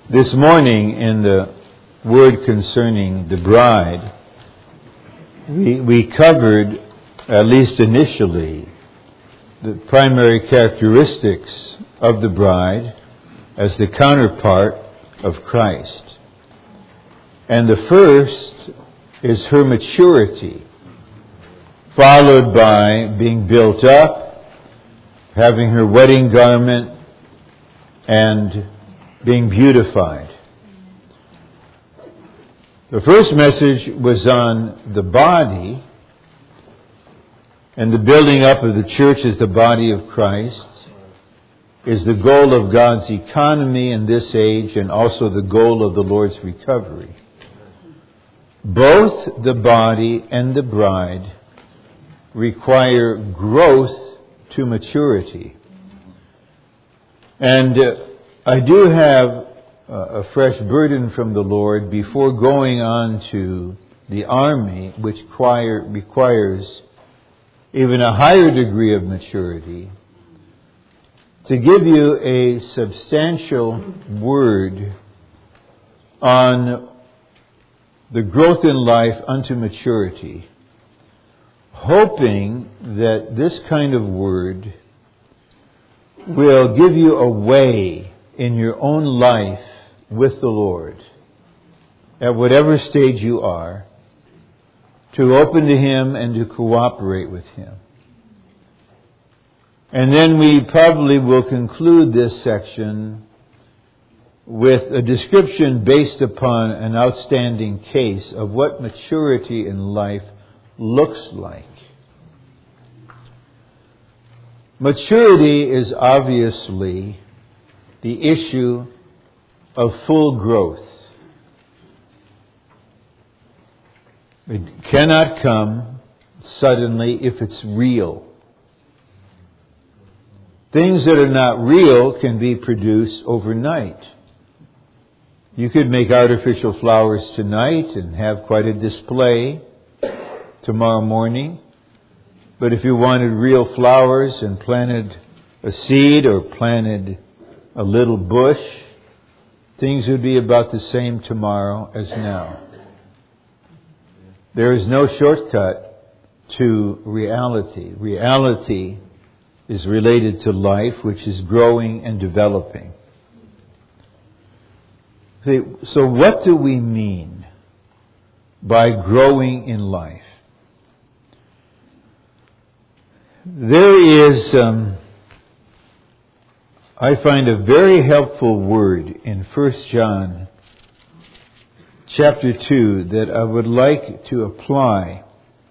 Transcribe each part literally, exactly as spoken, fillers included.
This morning, in the word concerning the bride, we, we covered, at least initially, the primary characteristics of the bride as the counterpart of Christ. And the first is her maturity, followed by being built up, having her wedding garment, and being beautified. The first message was on the body, and the building up of the church as the body of Christ is the goal of God's economy in this age and also the goal of the Lord's recovery. Both the body and the bride require growth to maturity. And uh, I do have uh, a fresh burden from the Lord before going on to the army, which require, requires even a higher degree of maturity, to give you a substantial word on the growth in life unto maturity, hoping that this kind of word will give you a way in your own life with the Lord, at whatever stage you are, to open to Him and to cooperate with Him. And then we probably will conclude this section with a description based upon an outstanding case of what maturity in life looks like. Maturity is obviously the issue of full growth. It cannot come suddenly if it's real. Things that are not real can be produced overnight. You could make artificial flowers tonight and have quite a display tomorrow morning. But if you wanted real flowers and planted a seed or planted a little bush, things would be about the same tomorrow as now. There is no shortcut to reality. Reality is related to life, which is growing and developing. See, so what do we mean by growing in life? There is, um, I find a very helpful word in First John chapter two that I would like to apply.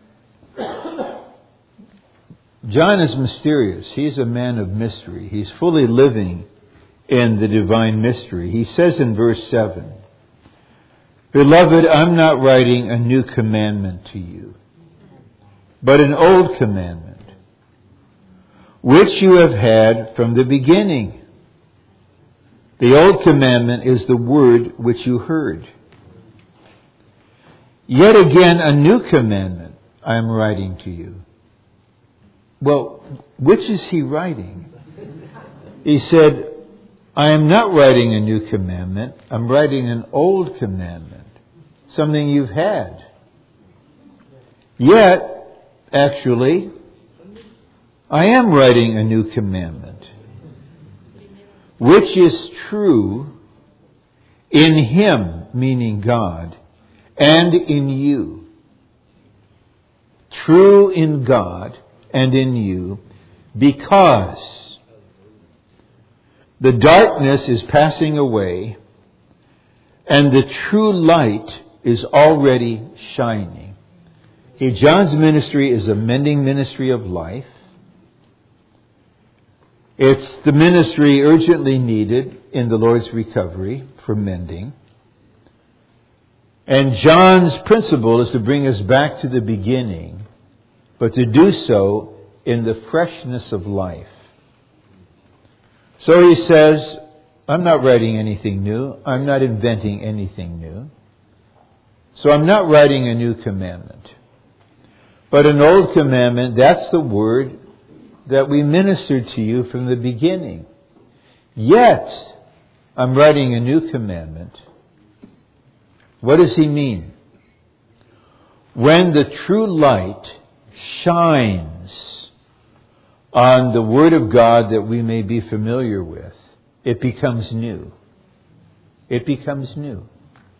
John is mysterious. He's a man of mystery. He's fully living in the divine mystery. He says in verse seven, "Beloved, I'm not writing a new commandment to you, but an old commandment, which you have had from the beginning. The old commandment is the word which you heard. Yet again a new commandment I am writing to you." Well, which is he writing? He said, I am not writing a new commandment. I'm writing an old commandment, something you've had. Yet, actually, I am writing a new commandment, which is true in Him, meaning God, and in you. True in God and in you, because the darkness is passing away and the true light is already shining. Okay, John's ministry is a mending ministry of life. It's the ministry urgently needed in the Lord's recovery for mending. And John's principle is to bring us back to the beginning, but to do so in the freshness of life. So he says, I'm not writing anything new. I'm not inventing anything new. So I'm not writing a new commandment. But an old commandment, that's the word that we ministered to you from the beginning. Yet, I'm writing a new commandment. What does he mean? When the true light shines on the Word of God that we may be familiar with, it becomes new. It becomes new.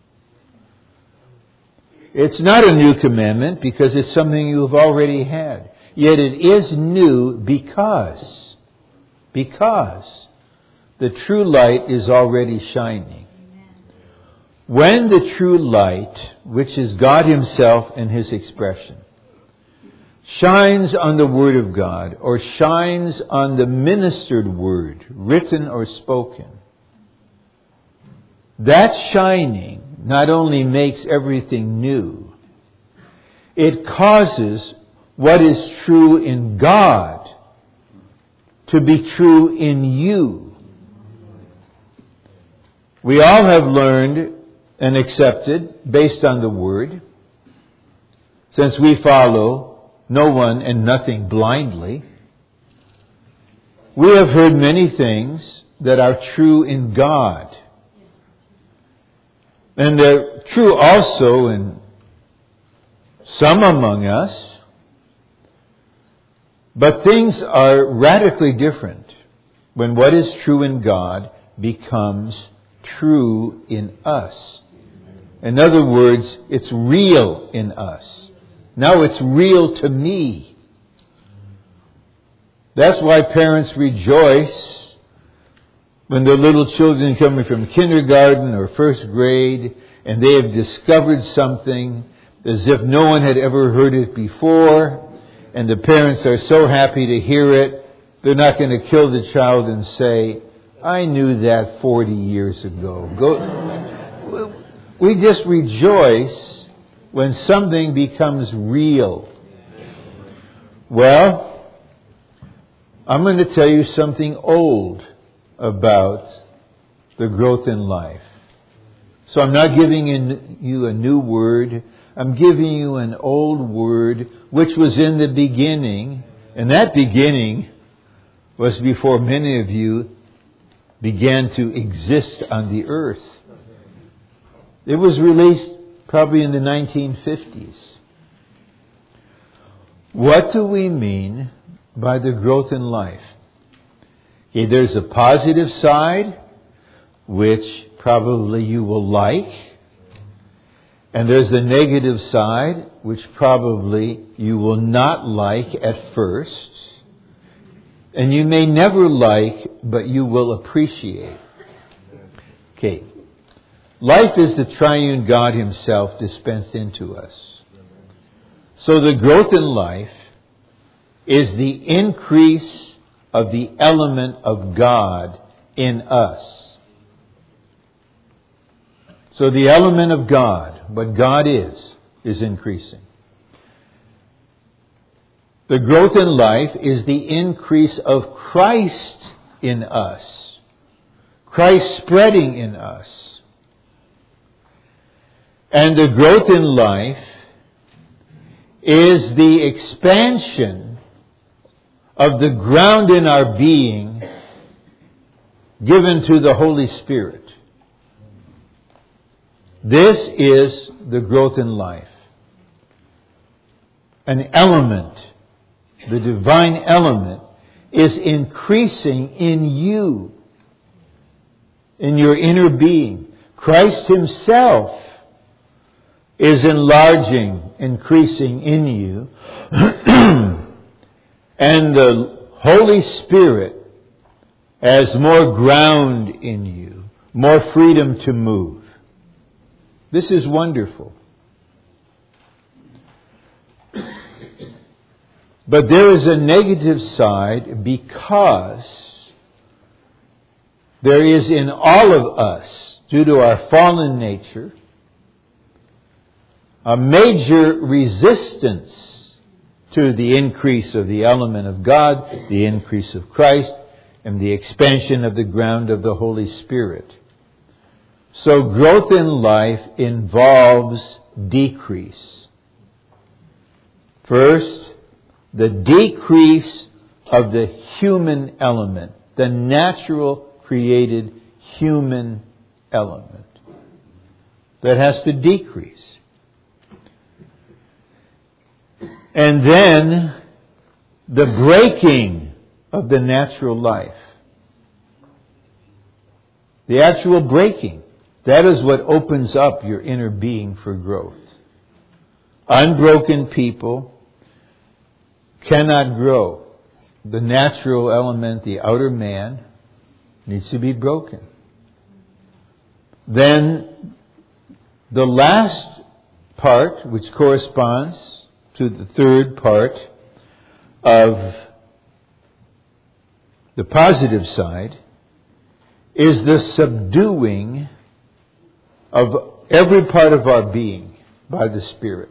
It's not a new commandment because it's something you have already had. Yet it is new because, because the true light is already shining. When the true light, which is God Himself and His expression, shines on the Word of God or shines on the ministered Word, written or spoken, that shining not only makes everything new, it causes what is true in God to be true in you. We all have learned and accepted based on the Word, since we follow no one and nothing blindly. We have heard many things that are true in God. And they're true also in some among us. But things are radically different when what is true in God becomes true in us. In other words, it's real in us. Now it's real to me. That's why parents rejoice when their little children coming from kindergarten or first grade and they have discovered something as if no one had ever heard it before, and the parents are so happy to hear it, they're not going to kill the child and say, I knew that forty years ago. Go. We just rejoice when something becomes real. Well, I'm going to tell you something old about the growth in life. So I'm not giving you a new word. I'm giving you an old word which was in the beginning. And that beginning was before many of you began to exist on the earth. It was released probably in the nineteen fifties. What do we mean by the growth in life? Okay, there's a positive side, which probably you will like. And there's the negative side, which probably you will not like at first. And you may never like, but you will appreciate. Okay. Life is the triune God Himself dispensed into us. So the growth in life is the increase of the element of God in us. So the element of God, what God is, is increasing. The growth in life is the increase of Christ in us. Christ spreading in us. And the growth in life is the expansion of the ground in our being given to the Holy Spirit. This is the growth in life. An element, the divine element, is increasing in you, in your inner being. Christ Himself is enlarging, increasing in you. And the Holy Spirit has more ground in you, more freedom to move. This is wonderful. But there is a negative side because there is in all of us, due to our fallen nature, a major resistance to the increase of the element of God, the increase of Christ, and the expansion of the ground of the Holy Spirit. So growth in life involves decrease. First, the decrease of the human element, the natural created human element that has to decrease. And then the breaking of the natural life. The actual breaking. That is what opens up your inner being for growth. Unbroken people cannot grow. The natural element, the outer man, needs to be broken. Then the last part, which corresponds to the third part of the positive side, is the subduing of every part of our being by the Spirit.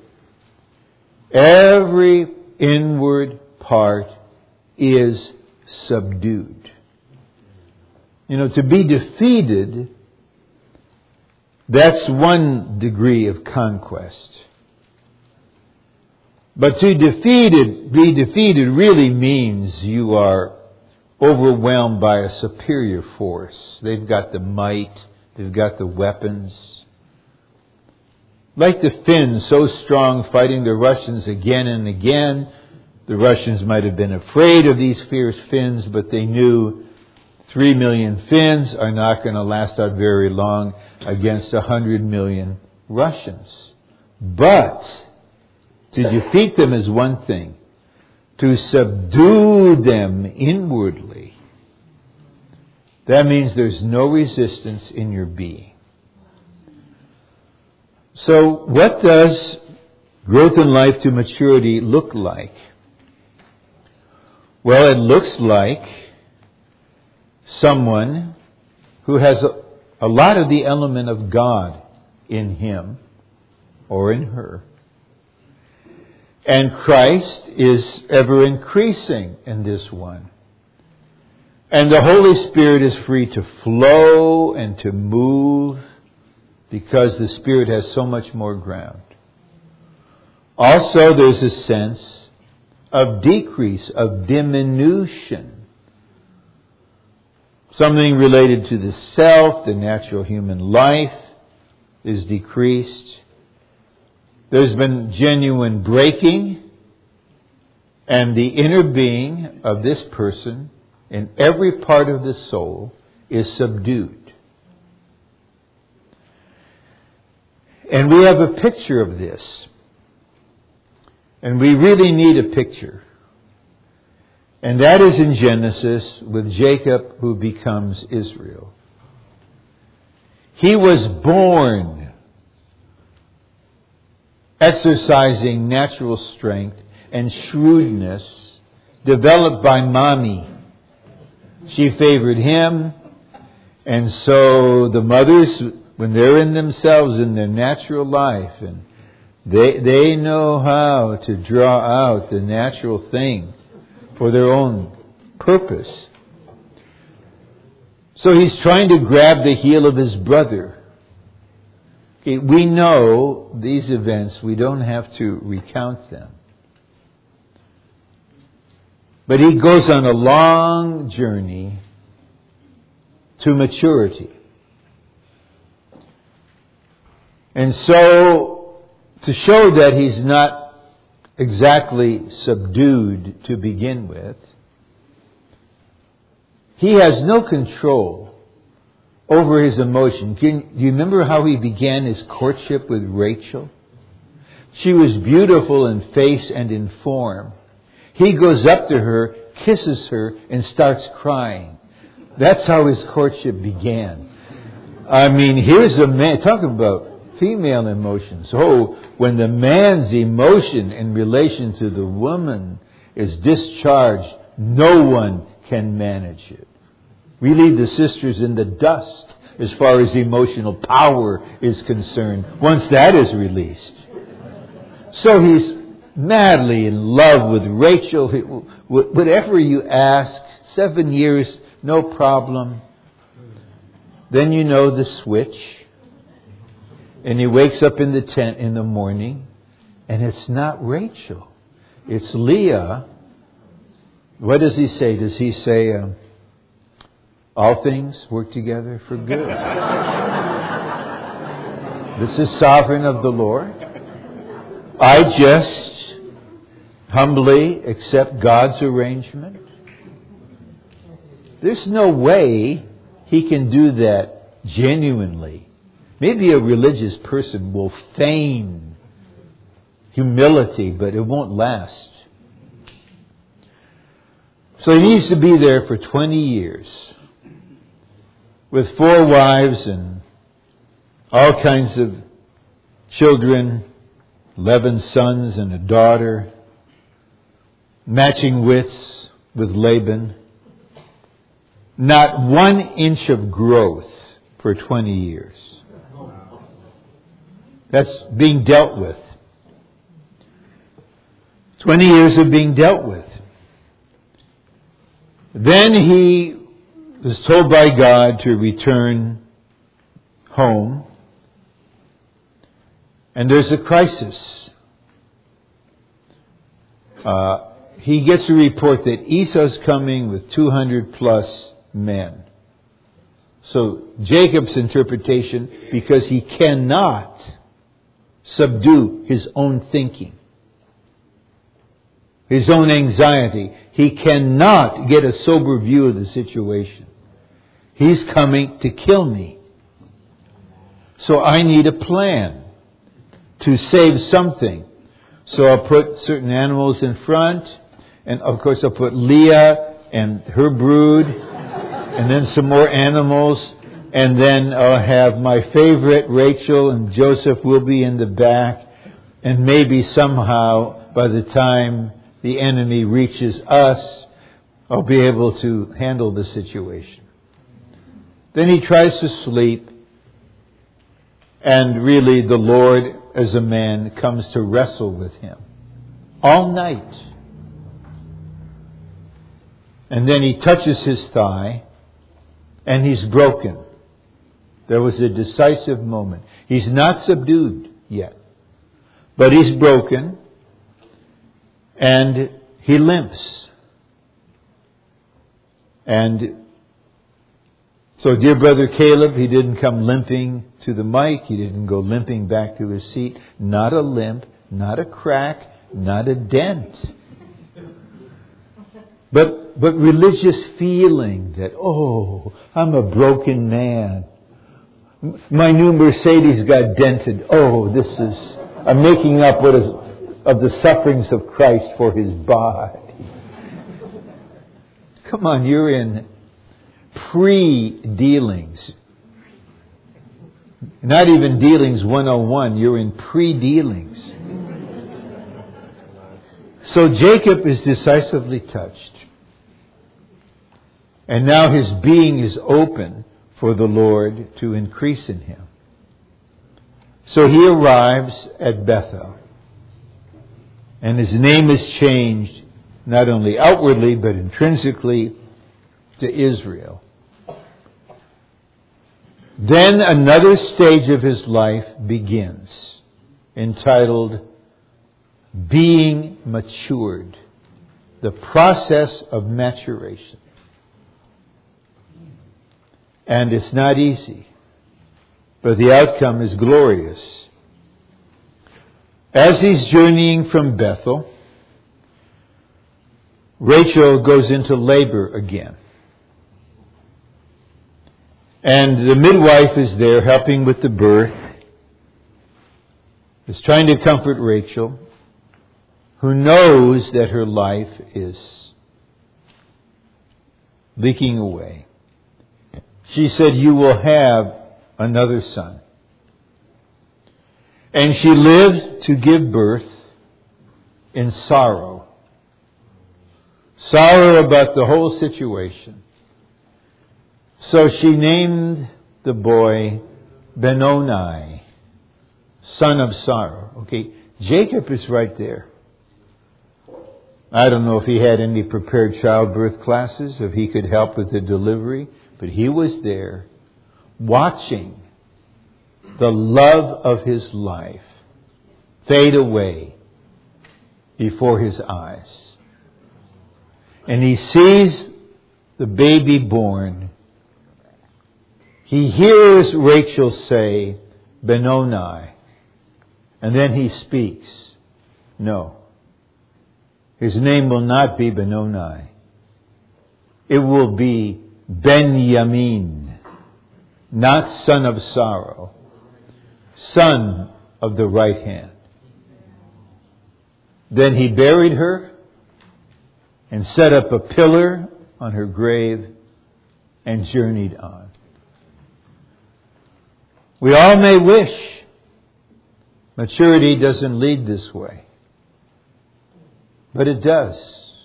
Every inward part is subdued. You know, to be defeated, that's one degree of conquest. But to defeated, be defeated really means you are overwhelmed by a superior force. They've got the might, they've got the weapons. Like the Finns, so strong, fighting the Russians again and again. The Russians might have been afraid of these fierce Finns, but they knew three million Finns are not going to last out very long against a hundred million Russians. But to defeat them is one thing. To subdue them inwardly, that means there's no resistance in your being. So what does growth in life to maturity look like? Well, it looks like someone who has a, a lot of the element of God in him or in her. And Christ is ever increasing in this one. And the Holy Spirit is free to flow and to move because the Spirit has so much more ground. Also, there's a sense of decrease, of diminution. Something related to the self, the natural human life, is decreased. There's been genuine breaking, and the inner being of this person in every part of the soul is subdued. And we have a picture of this. And we really need a picture. And that is in Genesis with Jacob, who becomes Israel. He was born exercising natural strength and shrewdness developed by mommy. She favored him, and so the mothers, when they're in themselves in their natural life, and they they know how to draw out the natural thing for their own purpose. So he's trying to grab the heel of his brother. Okay, we know these events, we don't have to recount them. But he goes on a long journey to maturity. And so, to show that he's not exactly subdued to begin with, he has no control over his emotion. Can, do you remember how he began his courtship with Rachel? She was beautiful in face and in form. He goes up to her, kisses her, and starts crying. That's how his courtship began. I mean, here's a man, talking about female emotions. Oh, when the man's emotion in relation to the woman is discharged, no one can manage it. We leave the sisters in the dust as far as emotional power is concerned once that is released. So he's madly in love with Rachel. Whatever you ask, seven years, no problem. Then you know the switch. And he wakes up in the tent in the morning, and it's not Rachel. It's Leah. What does he say? Does he say, um, all things work together for good. This is sovereign of the Lord. I just humbly accept God's arrangement. There's no way He can do that genuinely. Maybe a religious person will feign humility, but it won't last. So he needs to be there for twenty years with four wives and all kinds of children, eleven sons and a daughter, matching wits with Laban. Not one inch of growth for twenty years. That's being dealt with. twenty years of being dealt with. Then he was told by God to return home. And there's a crisis. Uh, he gets a report that Esau's coming with two hundred plus men. So Jacob's interpretation, because he cannot subdue his own thinking, his own anxiety, he cannot get a sober view of the situation. He's coming to kill me. So I need a plan to save something. So I'll put certain animals in front, and of course I'll put Leah and her brood, and then some more animals, and then I'll have my favorite, Rachel, and Joseph will be in the back, and maybe somehow by the time the enemy reaches us, I'll be able to handle the situation. Then he tries to sleep, and really the Lord, as a man, comes to wrestle with him all night. And then he touches his thigh, and he's broken. There was a decisive moment. He's not subdued yet, but he's broken, and he limps. And so, dear brother Caleb, he didn't come limping to the mic. He didn't go limping back to his seat. Not a limp, not a crack, not a dent. But but religious feeling that, oh, I'm a broken man. My new Mercedes got dented. Oh, this is, I'm making up what is of the sufferings of Christ for His body. Come on, you're in pre-dealings. Not even dealings one oh one, you're in pre-dealings. So Jacob is decisively touched. And now his being is open for the Lord to increase in him. So he arrives at Bethel. And his name is changed not only outwardly but intrinsically to Israel. Then another stage of his life begins, entitled Being Matured. The process of maturation. And it's not easy, but the outcome is glorious. As he's journeying from Bethel, Rachel goes into labor again. And the midwife is there helping with the birth. Is trying to comfort Rachel, who knows that her life is leaking away. She said, you will have another son. And she lived to give birth in sorrow. Sorrow about the whole situation. So she named the boy Benoni, son of sorrow. Okay, Jacob is right there. I don't know if he had any prepared childbirth classes, if he could help with the delivery, but he was there watching the love of his life fade away before his eyes. And he sees the baby born he hears Rachel say, Benoni, and then he speaks. No. His name will not be Benoni. It will be Benjamin, not son of sorrow, son of the right hand. Then he buried her and set up a pillar on her grave and journeyed on. We all may wish maturity doesn't lead this way, but it does.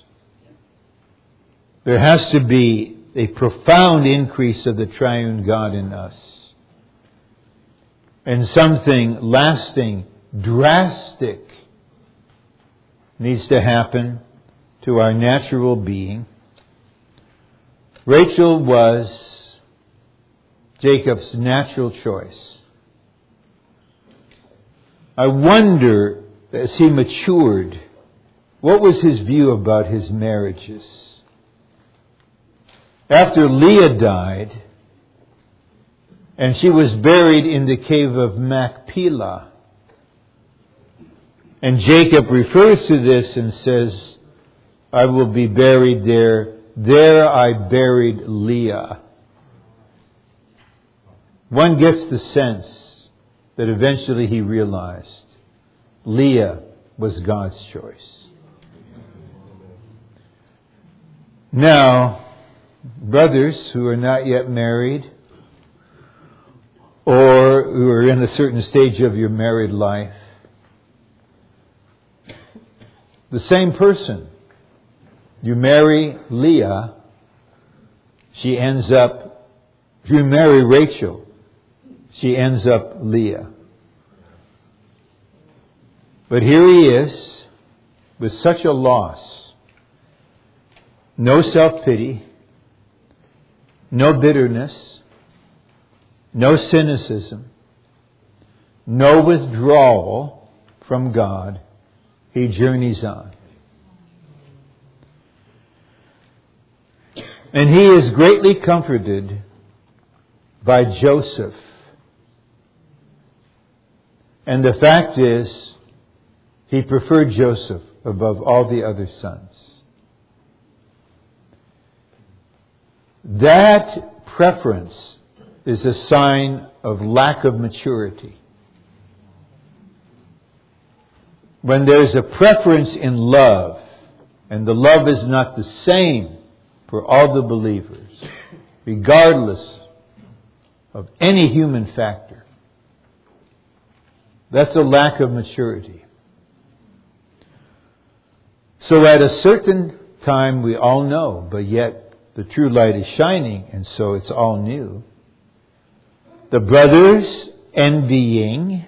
There has to be a profound increase of the triune God in us, and something lasting, drastic needs to happen to our natural being. Rachel was Jacob's natural choice. I wonder, as he matured, what was his view about his marriages? After Leah died, and she was buried in the cave of Machpelah, and Jacob refers to this and says, I will be buried there. There I buried Leah. One gets the sense that eventually he realized Leah was God's choice. Now, brothers who are not yet married, or who are in a certain stage of your married life, the same person. You marry Leah, she ends up, if you marry Rachel, she ends up Leah. But here he is, with such a loss. No self-pity, no bitterness, no cynicism, no withdrawal from God. He journeys on. And he is greatly comforted by Joseph. And the fact is, he preferred Joseph above all the other sons. That preference is a sign of lack of maturity. When there's a preference in love, and the love is not the same for all the believers, regardless of any human factor, that's a lack of maturity. So at a certain time, we all know, but yet the true light is shining, and so it's all new. The brothers envying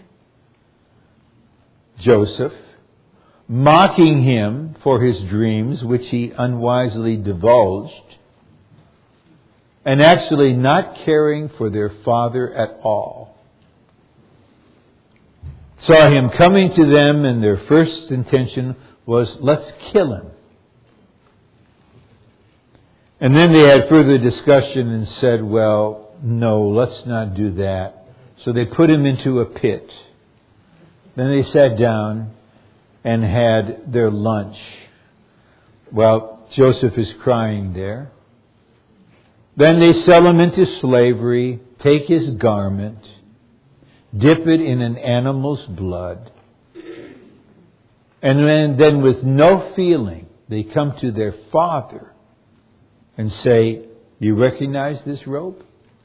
Joseph, mocking him for his dreams, which he unwisely divulged, and actually not caring for their father at all. Saw him coming to them, and their first intention was, let's kill him. And then they had further discussion and said, well, no, let's not do that. So they put him into a pit. Then they sat down and had their lunch. Well, Joseph is crying there. Then they sell him into slavery, take his garment, dip it in an animal's blood, and then with no feeling, they come to their father and say, you recognize this robe?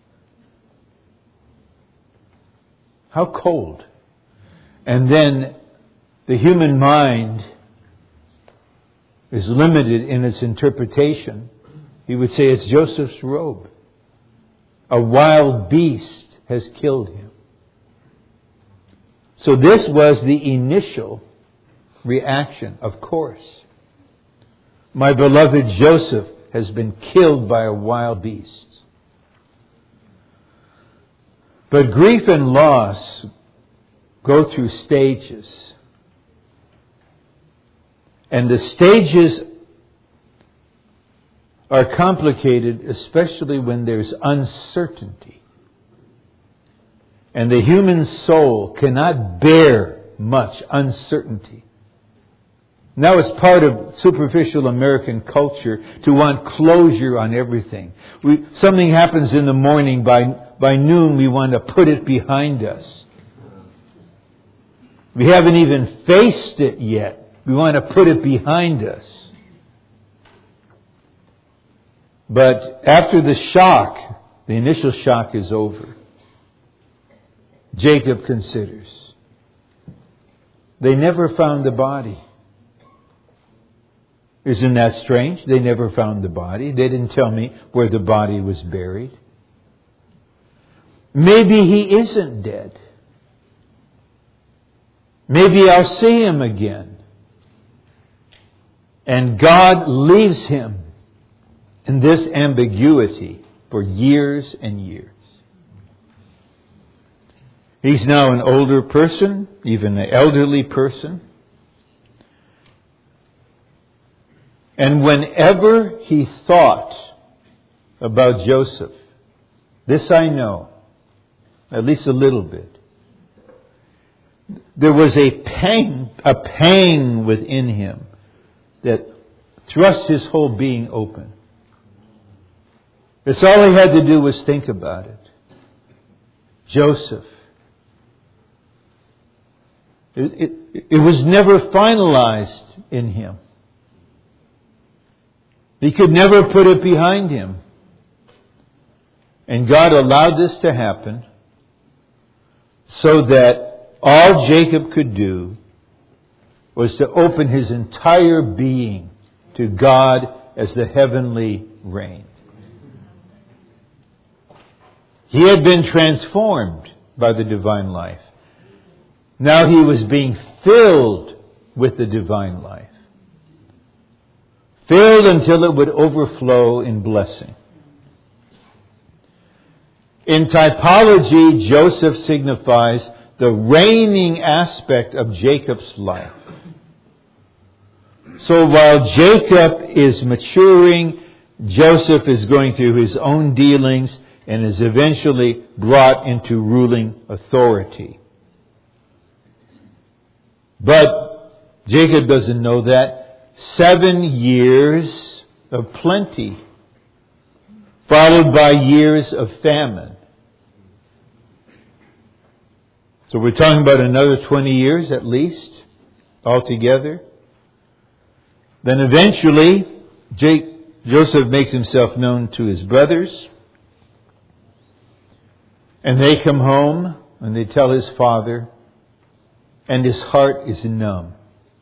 How cold. And then the human mind is limited in its interpretation. He would say it's Joseph's robe. A wild beast has killed him. So this was the initial reaction, of course. My beloved Joseph has been killed by a wild beast. But grief and loss go through stages. And the stages are complicated, especially when there's uncertainty. And the human soul cannot bear much uncertainty. Now it's part of superficial American culture to want closure on everything. We, something happens in the morning, by, by noon we want to put it behind us. We haven't even faced it yet. We want to put it behind us. But after the shock, the initial shock is over, Jacob considers. They never found the body. Isn't that strange? They never found the body. They didn't tell me where the body was buried. Maybe he isn't dead. Maybe I'll see him again. And God leaves him in this ambiguity for years and years. He's now an older person, even an elderly person. And whenever he thought about Joseph, this I know, at least a little bit, there was a pang, a pang within him that thrust his whole being open. That's all he had to do was think about it. Joseph. It, it, it was never finalized in him. He could never put it behind him. And God allowed this to happen so that all Jacob could do was to open his entire being to God as the heavenly reign. He had been transformed by the divine life. Now he was being filled with the divine life. Filled until it would overflow in blessing. In typology, Joseph signifies the reigning aspect of Jacob's life. So while Jacob is maturing, Joseph is going through his own dealings and is eventually brought into ruling authority. But Jacob doesn't know that. Seven years of plenty, followed by years of famine. So we're talking about another twenty years at least, altogether. Then eventually, Jake, Joseph makes himself known to his brothers. And they come home and they tell his father, and his heart is numb.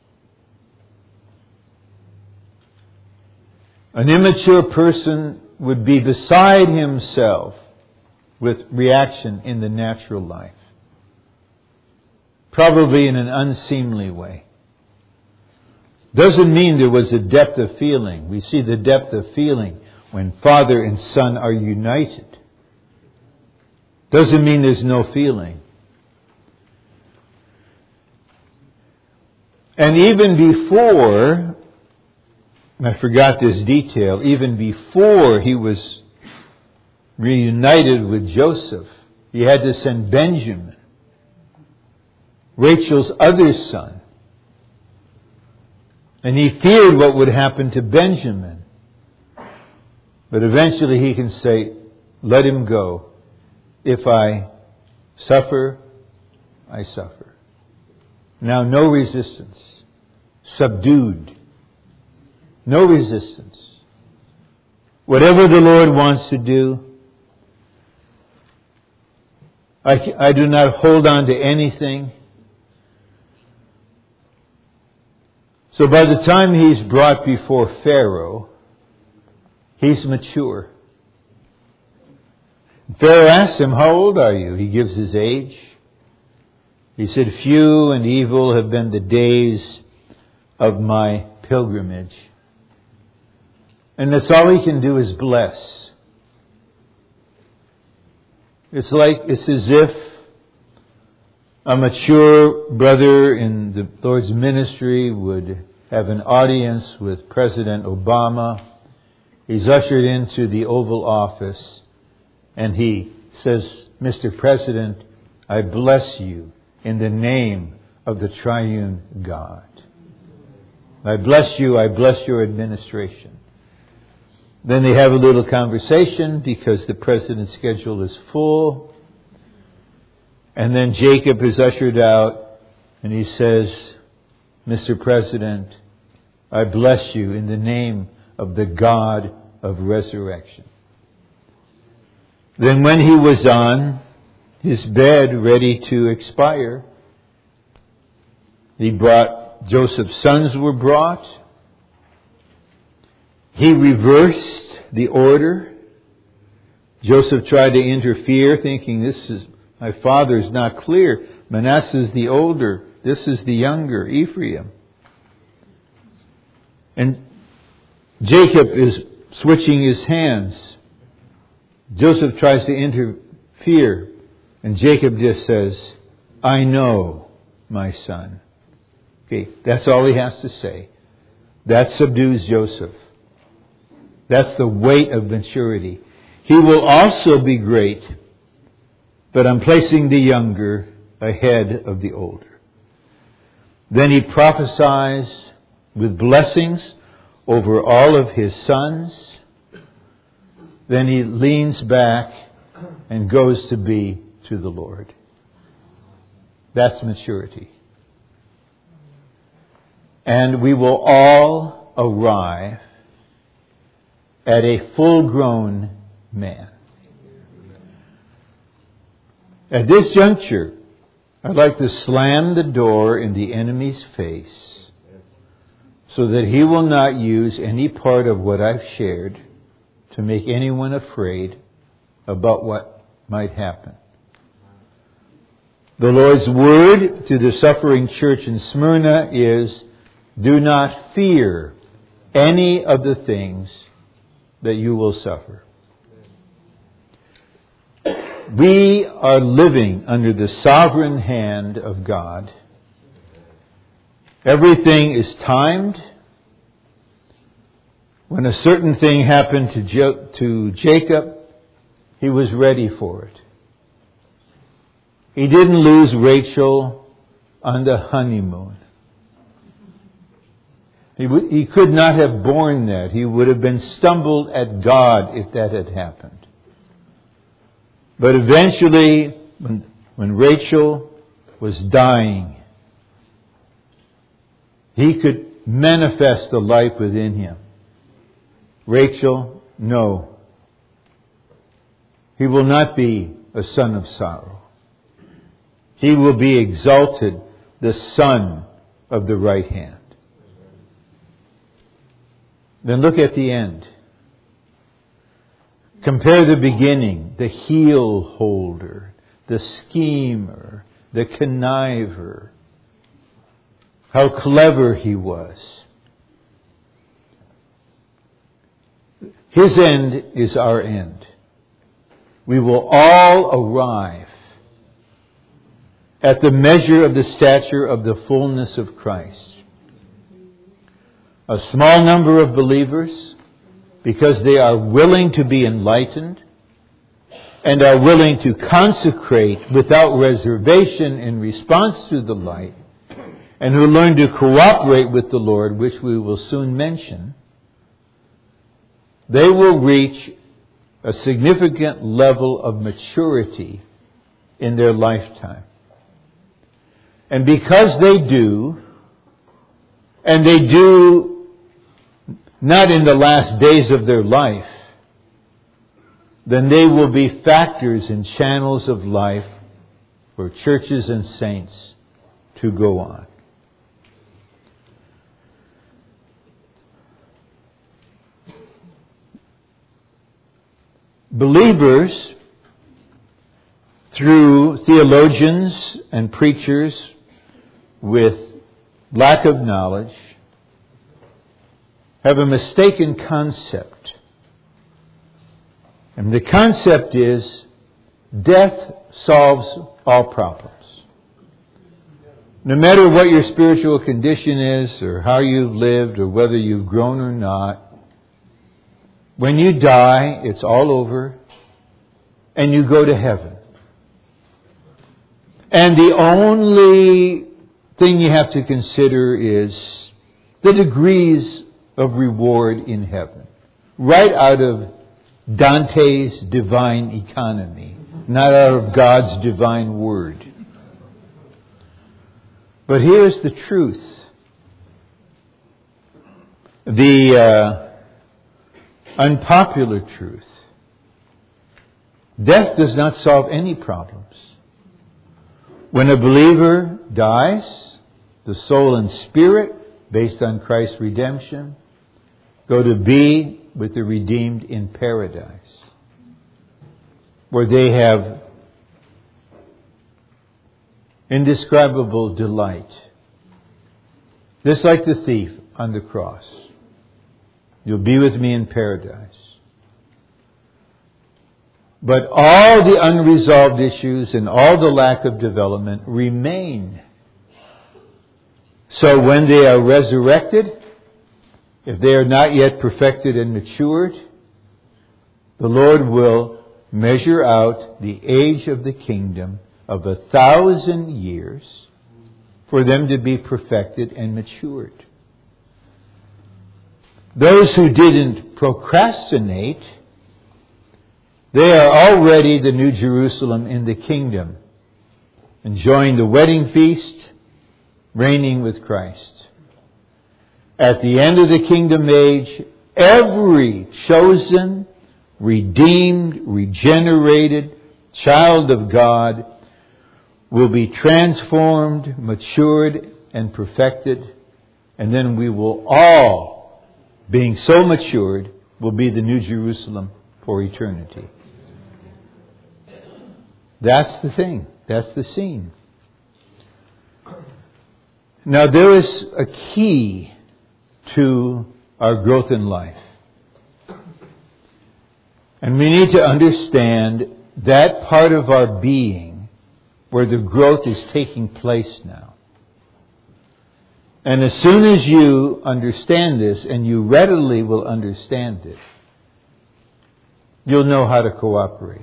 An immature person would be beside himself with reaction in the natural life. Probably in an unseemly way. Doesn't mean there was a depth of feeling. We see the depth of feeling when father and son are united. Doesn't mean there's no feeling. And even before, I forgot this detail, even before he was reunited with Joseph, he had to send Benjamin, Rachel's other son. And he feared what would happen to Benjamin. But eventually he can say, let him go. If I suffer, I suffer. Now no resistance. Subdued. No resistance. Whatever the Lord wants to do, I, I do not hold on to anything. So by the time he's brought before Pharaoh, he's mature. Pharaoh asks him, how old are you? He gives his age. He said, few and evil have been the days of my pilgrimage. And that's all he can do is bless. It's like, it's as if a mature brother in the Lord's ministry would have an audience with President Obama. He's ushered into the Oval Office and he says, Mister President, I bless you in the name of the triune God. I bless you, I bless your administration. Then they have a little conversation because the president's schedule is full. And then Jacob is ushered out and he says, Mister President, I bless you in the name of the God of resurrection. Then when he was on his bed ready to expire, he brought, Joseph's sons were brought. He reversed the order. Joseph tried to interfere, thinking this is, my father is not clear. Manasseh is the older. This is the younger, Ephraim. And Jacob is switching his hands. Joseph tries to interfere. And Jacob just says, I know, my son. Okay, that's all he has to say. That subdues Joseph. That's the weight of maturity. He will also be great, but I'm placing the younger ahead of the older. Then he prophesies with blessings over all of his sons. Then he leans back and goes to be to the Lord. That's maturity. And we will all arrive at a full-grown man. At this juncture, I'd like to slam the door in the enemy's face so that he will not use any part of what I've shared to make anyone afraid about what might happen. The Lord's word to the suffering church in Smyrna is, do not fear any of the things that you will suffer. We are living under the sovereign hand of God. Everything is timed. When a certain thing happened to, jo- to Jacob, he was ready for it. He didn't lose Rachel on the honeymoon. He, w- he could not have borne that. He would have been stumbled at God if that had happened. But eventually, when, when Rachel was dying, he could manifest the life within him. Rachel, no. He will not be a son of sorrow. He will be exalted, the son of the right hand. Then look at the end. Compare the beginning, the heel holder, the schemer, the conniver. How clever he was. His end is our end. We will all arrive at the measure of the stature of the fullness of Christ. A small number of believers, because they are willing to be enlightened and are willing to consecrate without reservation in response to the light, and who learn to cooperate with the Lord, which we will soon mention, they will reach a significant level of maturity in their lifetime. And because they do, and they do not in the last days of their life, then they will be factors and channels of life for churches and saints to go on. Believers, through theologians and preachers with lack of knowledge, have a mistaken concept. And the concept is death solves all problems. No matter what your spiritual condition is, or how you've lived, or whether you've grown or not, when you die, it's all over, and you go to heaven. And the only thing you have to consider is the degrees of reward in heaven. Right out of Dante's Divine Economy, not out of God's divine word. But here's the truth. The uh, unpopular truth. Death does not solve any problems. When a believer dies, the soul and spirit, based on Christ's redemption, go to be with the redeemed in paradise, where they have indescribable delight. Just like the thief on the cross. You'll be with me in paradise. But all the unresolved issues and all the lack of development remain. So when they are resurrected, if they are not yet perfected and matured, the Lord will measure out the age of the kingdom of a thousand years for them to be perfected and matured. Those who didn't procrastinate, they are already the New Jerusalem in the kingdom, enjoying the wedding feast, reigning with Christ. At the end of the kingdom age, every chosen, redeemed, regenerated child of God will be transformed, matured, and perfected. And then we will all, being so matured, will be the New Jerusalem for eternity. That's the thing. That's the scene. Now there is a key to our growth in life. And we need to understand that part of our being where the growth is taking place now. And as soon as you understand this, and you readily will understand it, you'll know how to cooperate.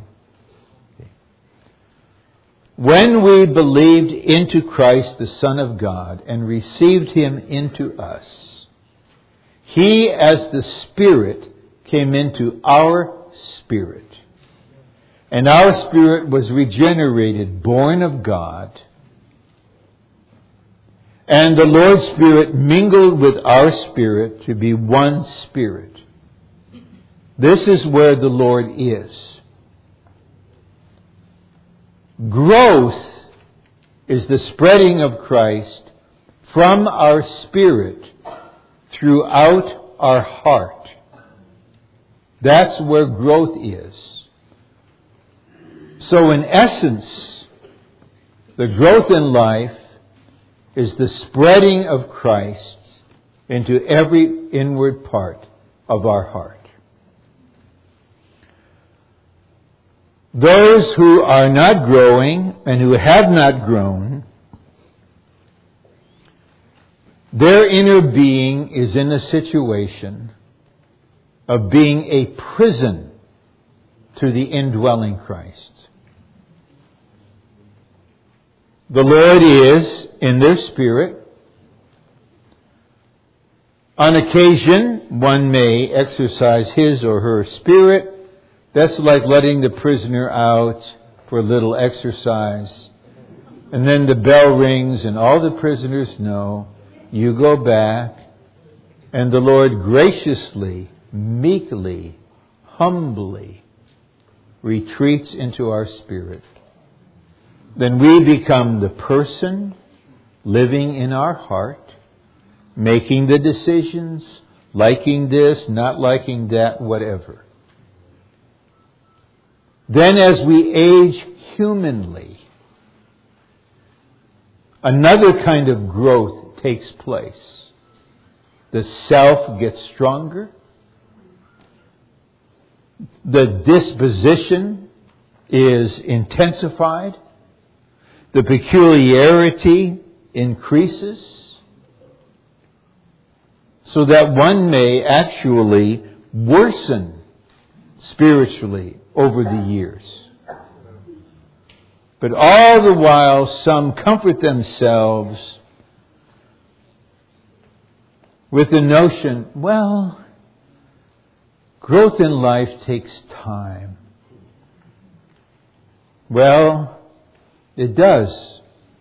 When we believed into Christ, the Son of God, and received Him into us, He, as the Spirit, came into our spirit. And our spirit was regenerated, born of God. And the Lord's Spirit mingled with our spirit to be one spirit. This is where the Lord is. Growth is the spreading of Christ from our spirit throughout our heart. That's where growth is. So in essence, the growth in life is the spreading of Christ into every inward part of our heart. Those who are not growing and who have not grown, their inner being is in a situation of being a prison to the indwelling Christ. The Lord is in their spirit. On occasion, one may exercise his or her spirit. That's like letting the prisoner out for a little exercise. And then the bell rings and all the prisoners know. You go back. And the Lord graciously, meekly, humbly retreats into our spirit. Then we become the person living in our heart, making the decisions, liking this, not liking that, whatever. Then as we age humanly, another kind of growth takes place. The self gets stronger. The disposition is intensified. The peculiarity increases. So that one may actually worsen spiritually over the years. But all the while, some comfort themselves with the notion, well, growth in life takes time. Well, it does.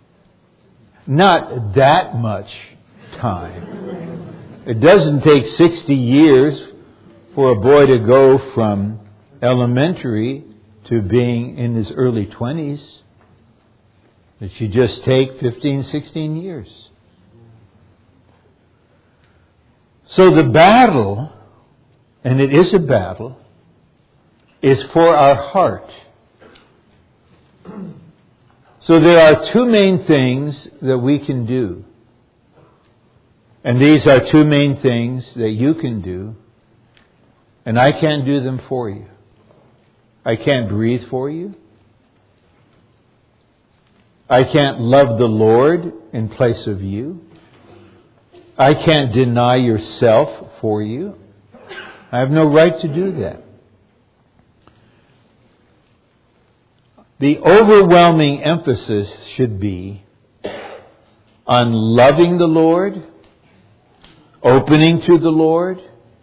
Not that much time. It doesn't take sixty years for a boy to go from elementary to being in his early twenties. It should just take fifteen, sixteen years. So the battle, and it is a battle, is for our heart. So there are two main things that we can do. And these are two main things that you can do. And I can't do them for you. I can't breathe for you. I can't love the Lord in place of you. I can't deny yourself for you. I have no right to do that. The overwhelming emphasis should be on loving the Lord, opening to the Lord,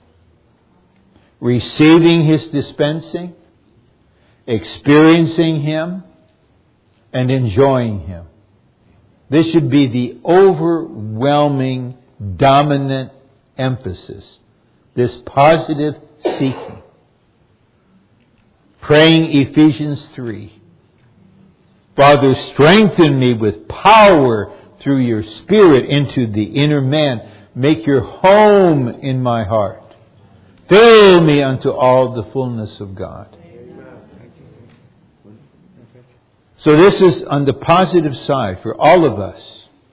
receiving His dispensing, experiencing Him, and enjoying Him. This should be the overwhelming, dominant emphasis. This positive seeking. Praying Ephesians three. Father, strengthen me with power through your Spirit into the inner man. Make your home in my heart. Fill me unto all the fullness of God. So this is on the positive side for all of us.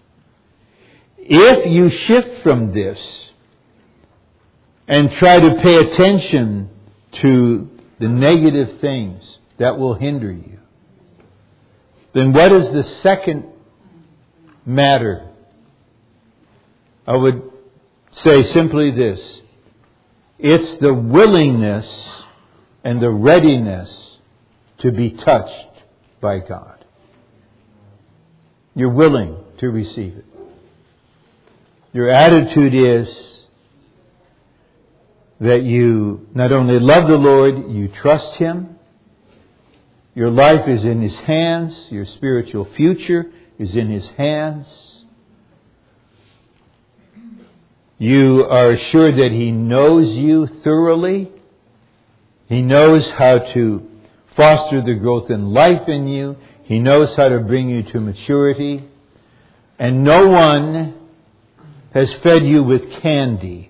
If you shift from this and try to pay attention to the negative things that will hinder you, then what is the second matter? I would say simply this. It's the willingness and the readiness to be touched by God. You're willing to receive it. Your attitude is that you not only love the Lord, you trust Him. Your life is in His hands. Your spiritual future is in His hands. You are assured that He knows you thoroughly. He knows how to foster the growth in life in you. He knows how to bring you to maturity. And no one has fed you with candy.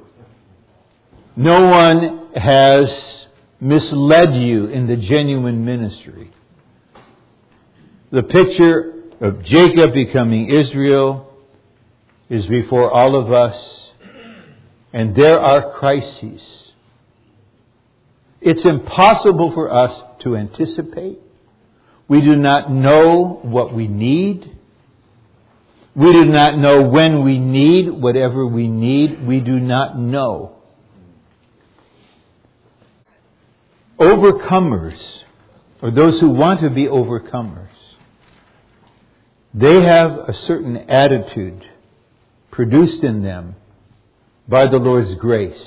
No one has misled you in the genuine ministry. The picture of Jacob becoming Israel is before all of us. And there are crises. It's impossible for us to anticipate. We do not know what we need. We do not know when we need whatever we need. We do not know. Overcomers, or those who want to be overcomers, they have a certain attitude produced in them by the Lord's grace.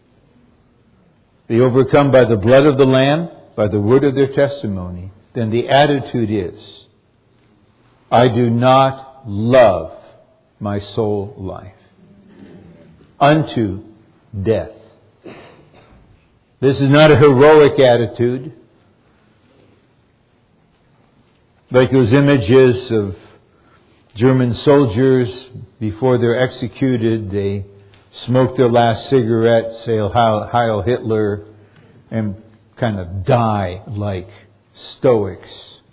They overcome by the blood of the Lamb, by the word of their testimony. Then the attitude is, I do not love my soul life unto death. This is not a heroic attitude. Like those images of German soldiers before they're executed, they smoke their last cigarette, say Heil Hitler, and kind of die like stoics.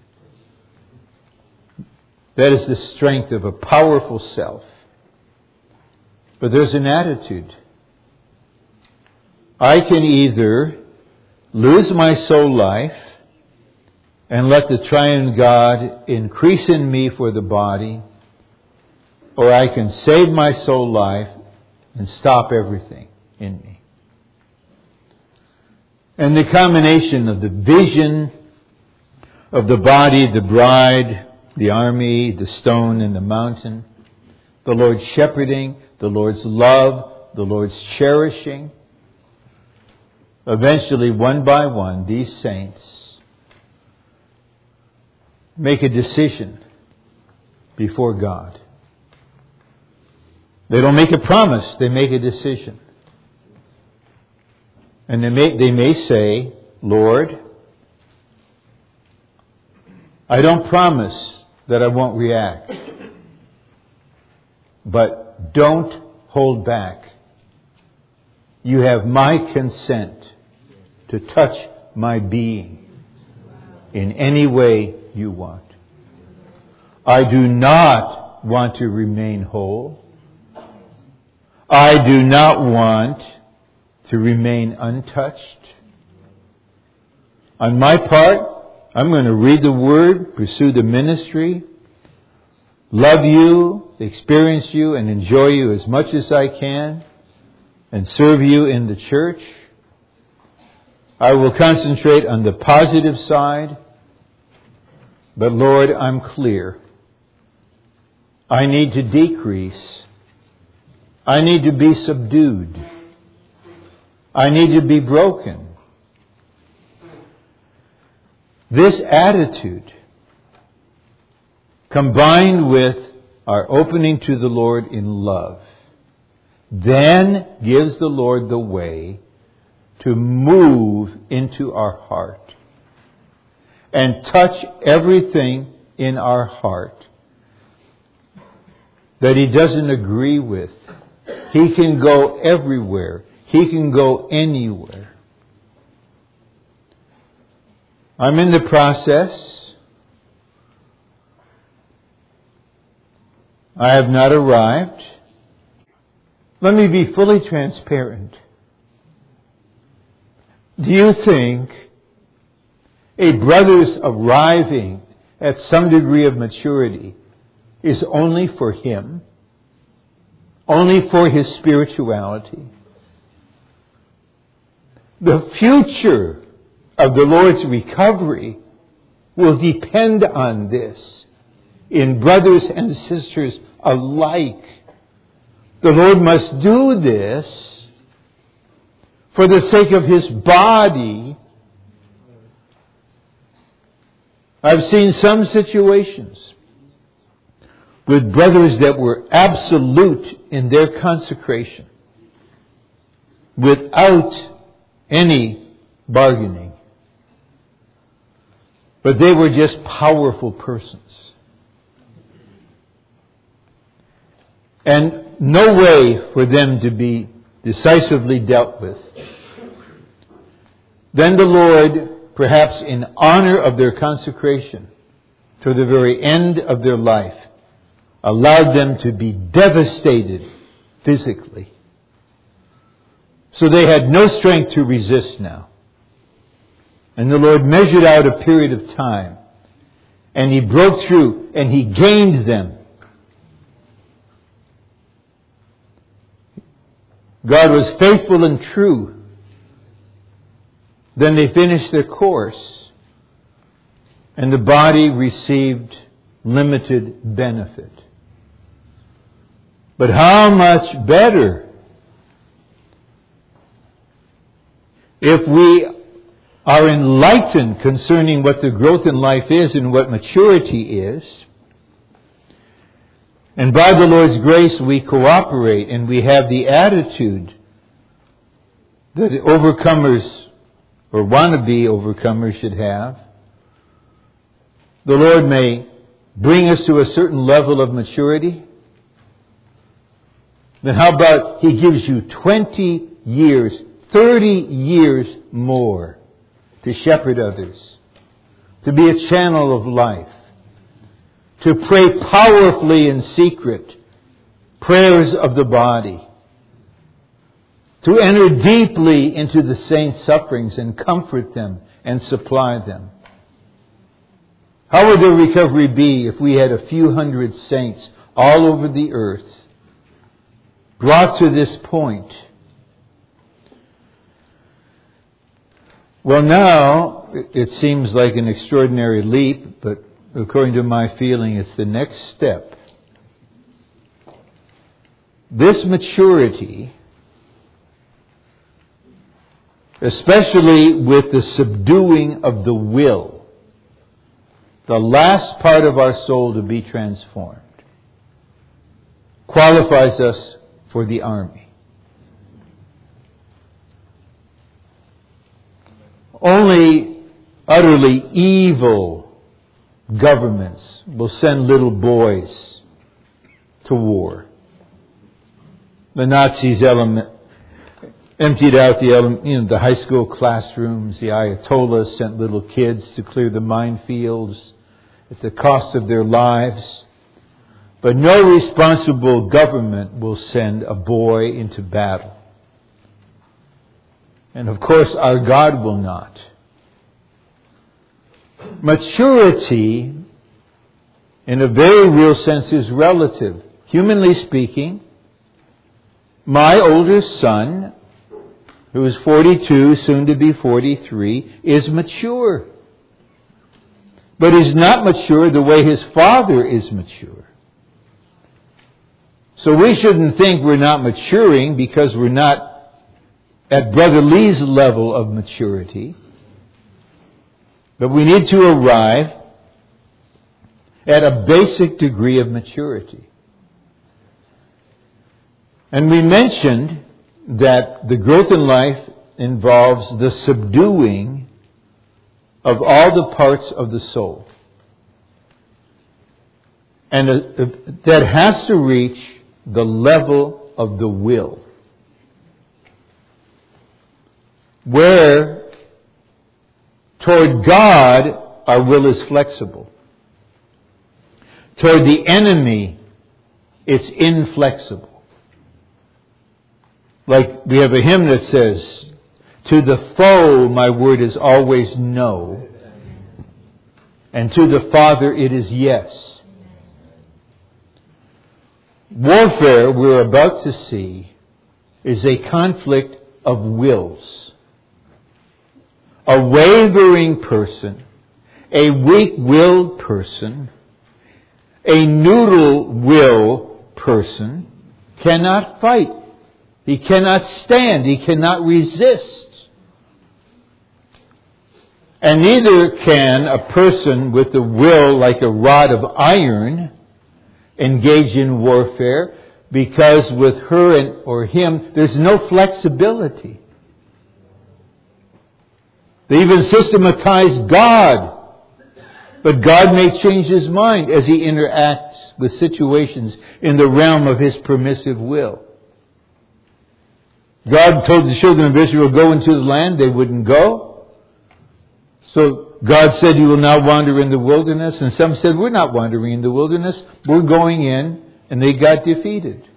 That is the strength of a powerful self. But there's an attitude. I can either lose my soul life and let the triune God increase in me for the body, or I can save my soul life and stop everything in me. And the combination of the vision of the body, the bride, the army, the stone and the mountain, the Lord's shepherding, the Lord's love, the Lord's cherishing. Eventually, one by one, these saints make a decision before God. They don't make a promise, they make a decision. And they may, they may say, Lord, I don't promise that I won't react, but don't hold back. You have my consent to touch my being in any way you want. I do not want to remain whole. I do not want to remain untouched. On my part, I'm going to read the Word, pursue the ministry, love you, experience you, and enjoy you as much as I can, and serve you in the church. I will concentrate on the positive side, but Lord, I'm clear. I need to decrease. I need to be subdued. I need to be broken. This attitude, combined with our opening to the Lord in love, then gives the Lord the way to move into our heart and touch everything in our heart that He doesn't agree with. He can go everywhere. He can go anywhere. I'm in the process. I have not arrived. Let me be fully transparent. Do you think a brother's arriving at some degree of maturity is only for him? Only for his spirituality? The future of the Lord's recovery will depend on this in brothers and sisters alike. The Lord must do this for the sake of His body. I've seen some situations with brothers that were absolute in their consecration, without any bargaining. But they were just powerful persons. And no way for them to be decisively dealt with. Then the Lord, perhaps in honor of their consecration to the very end of their life, allowed them to be devastated physically. So they had no strength to resist now. And the Lord measured out a period of time. And He broke through and He gained them. God was faithful and true. Then they finished their course. And the body received limited benefit. But how much better if we are enlightened concerning what the growth in life is and what maturity is, and by the Lord's grace we cooperate and we have the attitude that overcomers or wannabe overcomers should have, the Lord may bring us to a certain level of maturity. Then how about He gives you twenty years, thirty years more to shepherd others, to be a channel of life, to pray powerfully in secret prayers of the body, to enter deeply into the saints' sufferings and comfort them and supply them. How would their recovery be if we had a few hundred saints all over the earth brought to this point? Well, now it seems like an extraordinary leap, but according to my feeling, it's the next step. This maturity, especially with the subduing of the will, the last part of our soul to be transformed, qualifies us for the army. Only utterly evil governments will send little boys to war. The Nazis element, emptied out the, you know, the high school classrooms. The Ayatollahs sent little kids to clear the minefields at the cost of their lives. But no responsible government will send a boy into battle. And of course, our God will not. Maturity, in a very real sense, is relative. Humanly speaking, my oldest son, who is forty-two, soon to be forty-three, is mature. But he's not mature the way his father is mature. So we shouldn't think we're not maturing because we're not at Brother Lee's level of maturity. But we need to arrive at a basic degree of maturity. And we mentioned that the growth in life involves the subduing of all the parts of the soul. And that has to reach the level of the will, where toward God our will is flexible. Toward the enemy it's inflexible. Like we have a hymn that says, "To the foe my word is always no, and to the Father it is yes." Warfare we're about to see is a conflict of wills. A wavering person, a weak-willed person, a noodle-will person cannot fight. He cannot stand. He cannot resist. And neither can a person with a will like a rod of iron engage in warfare, because with her and or him there's no flexibility. They even systematize God. But God may change His mind as He interacts with situations in the realm of His permissive will. God told the children of Israel, go into the land. They wouldn't go. So God said, you will not wander in the wilderness. And some said, we're not wandering in the wilderness. We're going in. And they got defeated.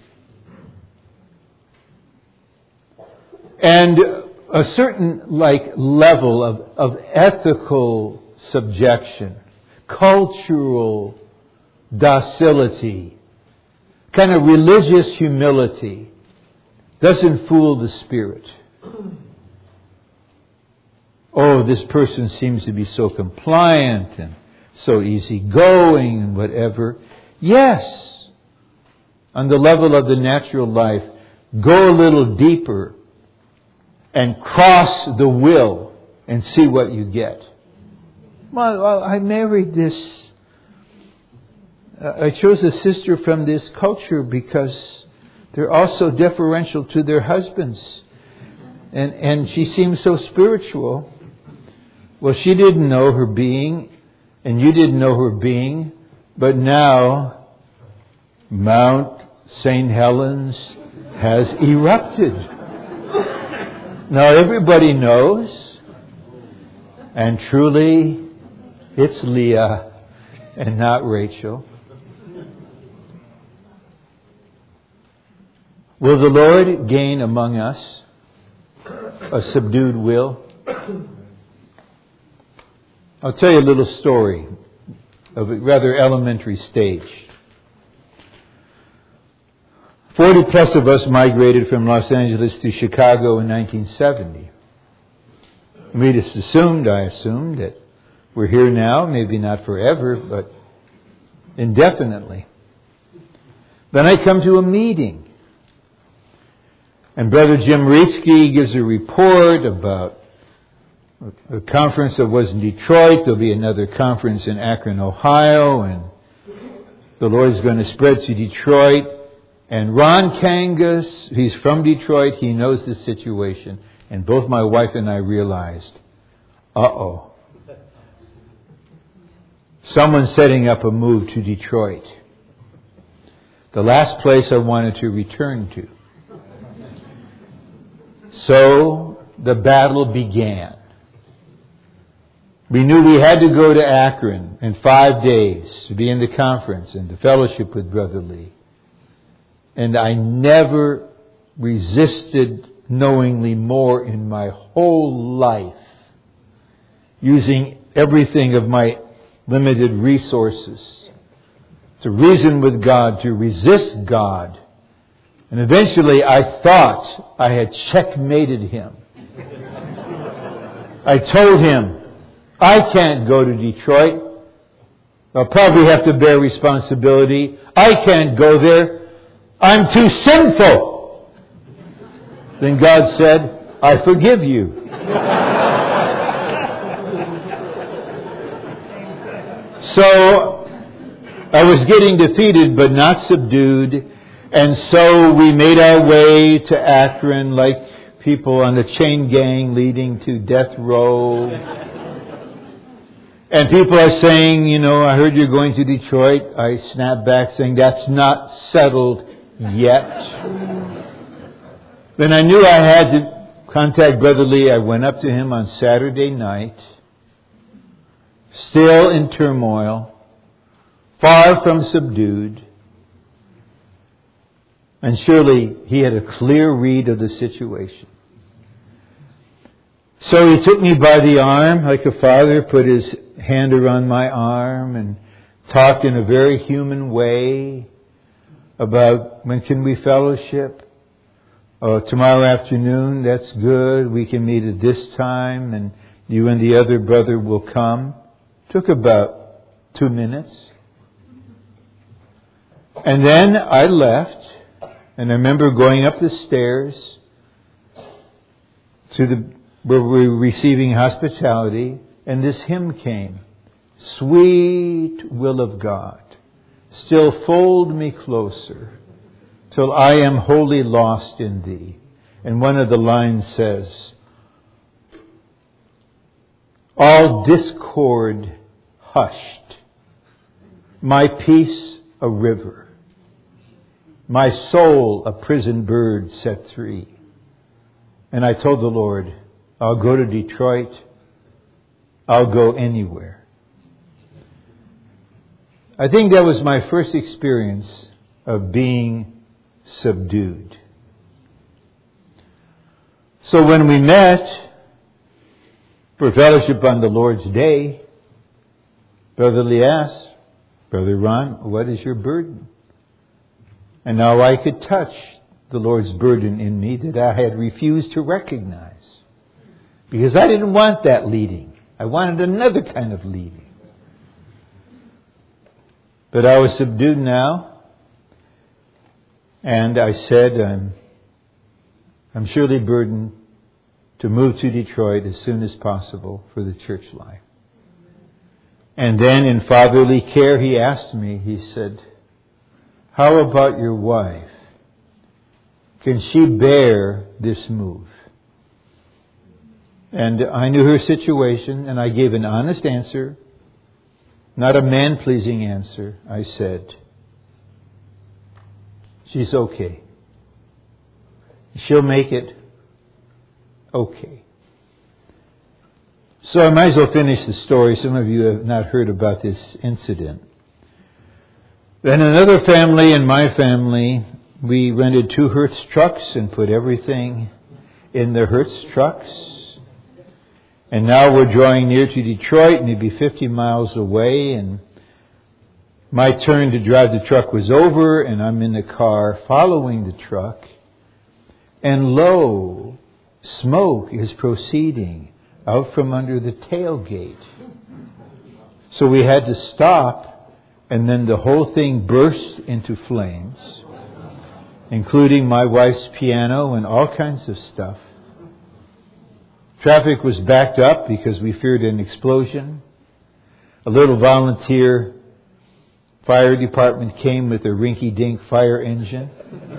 And a certain like level of, of ethical subjection, cultural docility, kind of religious humility doesn't fool the spirit. Oh, this person seems to be so compliant and so easygoing and whatever. Yes, on the level of the natural life, go a little deeper and cross the will and see what you get. Well, I married this. Uh, I chose a sister from this culture because they're also deferential to their husbands. And, and she seems so spiritual. Well, she didn't know her being, and you didn't know her being, but now Mount Saint Helens has erupted. Now everybody knows, and truly it's Leah and not Rachel. Will the Lord gain among us a subdued will? I'll tell you a little story of a rather elementary stage. Forty plus of us migrated from Los Angeles to Chicago in nineteen seventy. We just assumed, I assumed, that we're here now, maybe not forever, but indefinitely. Then I come to a meeting. And Brother Jim Reitsky gives a report about a conference that was in Detroit. There'll be another conference in Akron, Ohio. And the Lord's going to spread to Detroit. And Ron Kangas, he's from Detroit. He knows the situation. And both my wife and I realized, uh-oh. Someone's setting up a move to Detroit. The last place I wanted to return to. So the battle began. We knew we had to go to Akron in five days to be in the conference and to fellowship with Brother Lee. And I never resisted knowingly more in my whole life, using everything of my limited resources to reason with God, to resist God. And eventually I thought I had checkmated him. I told him, I can't go to Detroit. I'll probably have to bear responsibility. I can't go there. I'm too sinful. Then God said, I forgive you. So I was getting defeated but not subdued. And so we made our way to Akron like people on the chain gang leading to death row. And people are saying, you know, I heard you're going to Detroit. I snapped back saying, that's not settled yet. Then I knew I had to contact Brother Lee. I went up to him on Saturday night, still in turmoil, far from subdued. And surely he had a clear read of the situation. So he took me by the arm like a father, put his hand around my arm and talked in a very human way about when can we fellowship? Oh, tomorrow afternoon, that's good. We can meet at this time and you and the other brother will come. Took about two minutes. And then I left. And I remember going up the stairs to the where we were receiving hospitality, and this hymn came. Sweet will of God, still fold me closer, till I am wholly lost in Thee. And one of the lines says, all discord hushed, my peace a river. My soul a prison bird set free. And I told the Lord, I'll go to Detroit. I'll go anywhere. I think that was my first experience of being subdued. So when we met for fellowship on the Lord's Day, Brother Lee asked, Brother Ron, what is your burden? And now I could touch the Lord's burden in me that I had refused to recognize. Because I didn't want that leading. I wanted another kind of leading. But I was subdued now. And I said, I'm, I'm surely burdened to move to Detroit as soon as possible for the church life. And then in fatherly care, he asked me, he said, how about your wife? Can she bear this move? And I knew her situation, and I gave an honest answer, not a man-pleasing answer. I said, she's okay. She'll make it okay. So I might as well finish the story. Some of you have not heard about this incident. Then another family and my family, we rented two Hertz trucks and put everything in the Hertz trucks. And now we're drawing near to Detroit, maybe fifty miles away. And my turn to drive the truck was over, and I'm in the car following the truck. And lo, smoke is proceeding out from under the tailgate. So we had to stop, and then the whole thing burst into flames, including my wife's piano and all kinds of stuff. Traffic was backed up because we feared an explosion. A little volunteer fire department came with a rinky-dink fire engine.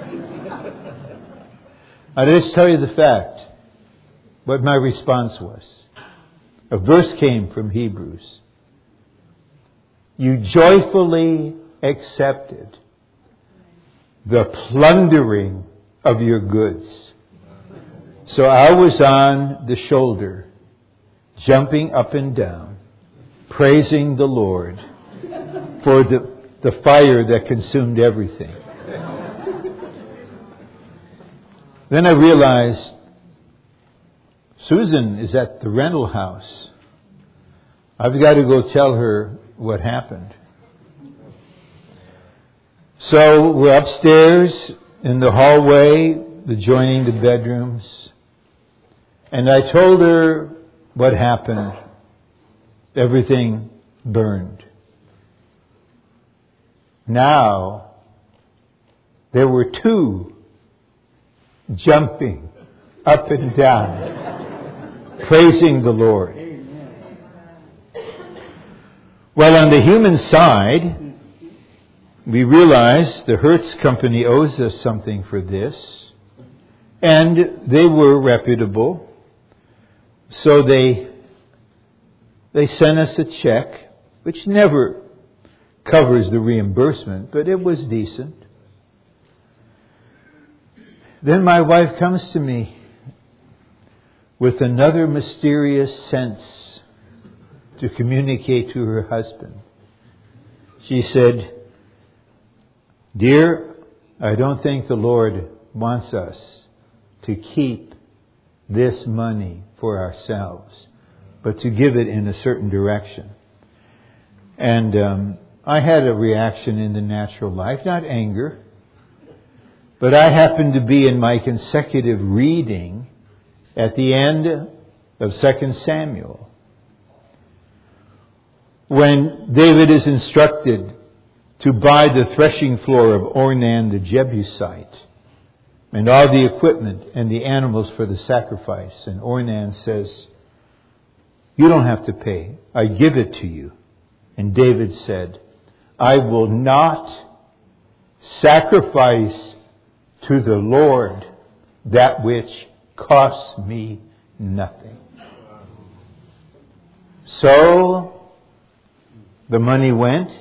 I just tell you the fact, what my response was. A verse came from Hebrews. You joyfully accepted the plundering of your goods. So I was on the shoulder, jumping up and down, praising the Lord for the, the fire that consumed everything. Then I realized Susan is at the rental house. I've got to go tell her what happened. So we're upstairs in the hallway, adjoining the bedrooms. And I told her what happened. Everything burned. Now, there were two jumping up and down, praising the Lord. Well, on the human side, we realize the Hertz Company owes us something for this. And they were reputable. So they they sent us a check, which never covers the reimbursement, but it was decent. Then my wife comes to me with another mysterious sense to communicate to her husband. She said, "Dear, I don't think the Lord wants us to keep this money for ourselves, but to give it in a certain direction." And um, I had a reaction in the natural life, not anger, but I happened to be in my consecutive reading at the end of Second Samuel, when David is instructed to buy the threshing floor of Ornan the Jebusite and all the equipment and the animals for the sacrifice. And Ornan says, "You don't have to pay. I give it to you." And David said, "I will not sacrifice to the Lord that which costs me nothing." So the money went.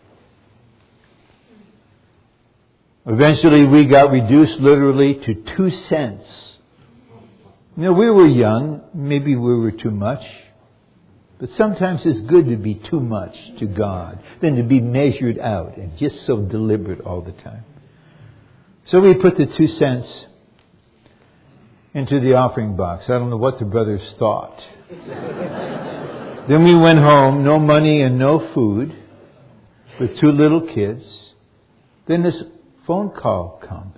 Eventually we got reduced literally to two cents. You know, we were young. Maybe we were too much. But sometimes it's good to be too much to God than to be measured out and just so deliberate all the time. So we put the two cents into the offering box. I don't know what the brothers thought. Then we went home, no money and no food, with two little kids. Then this phone call comes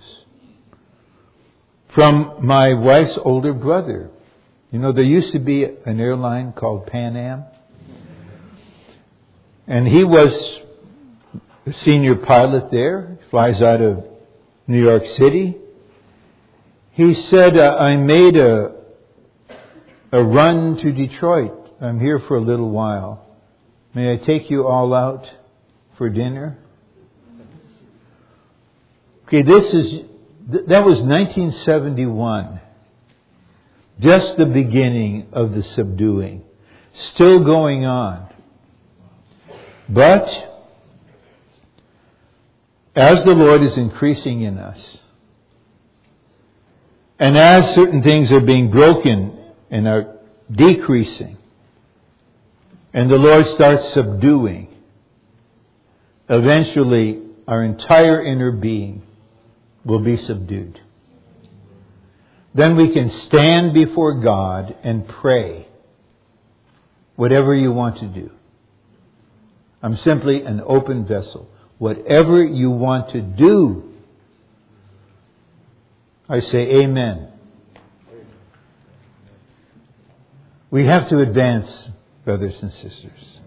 from my wife's older brother. You know, there used to be an airline called Pan Am. And he was a senior pilot there. He flies out of New York City. He said, uh, I made a, a run to Detroit. I'm here for a little while. May I take you all out for dinner? Okay, this is, that was nineteen seventy-one. Just the beginning of the subduing. Still going on. But, as the Lord is increasing in us, and as certain things are being broken and are decreasing, and the Lord starts subduing, eventually our entire inner being will be subdued. Then we can stand before God and pray whatever you want to do. I'm simply an open vessel. Whatever you want to do, I say amen. We have to advance, brothers and sisters.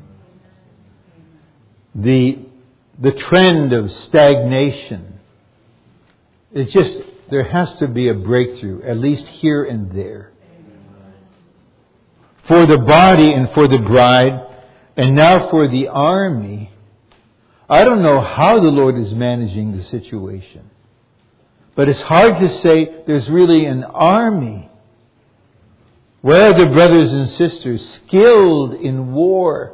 The, the trend of stagnation, it's just, there has to be a breakthrough, at least here and there. For the body and for the bride, and now for the army, I don't know how the Lord is managing the situation. But it's hard to say there's really an army. Where are the brothers and sisters skilled in war?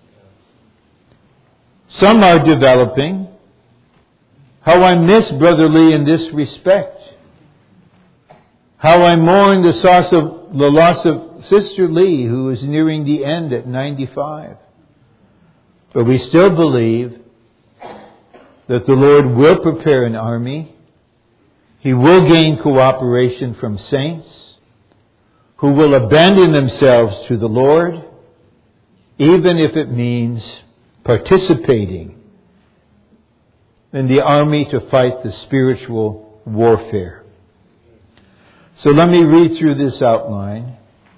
Some are developing. How I miss Brother Lee in this respect. How I mourn the loss of, the loss of Sister Lee, who is nearing the end at ninety-five. But we still believe that the Lord will prepare an army. He will gain cooperation from saints who will abandon themselves to the Lord, even if it means participating in the army to fight the spiritual warfare. So let me read through this outline.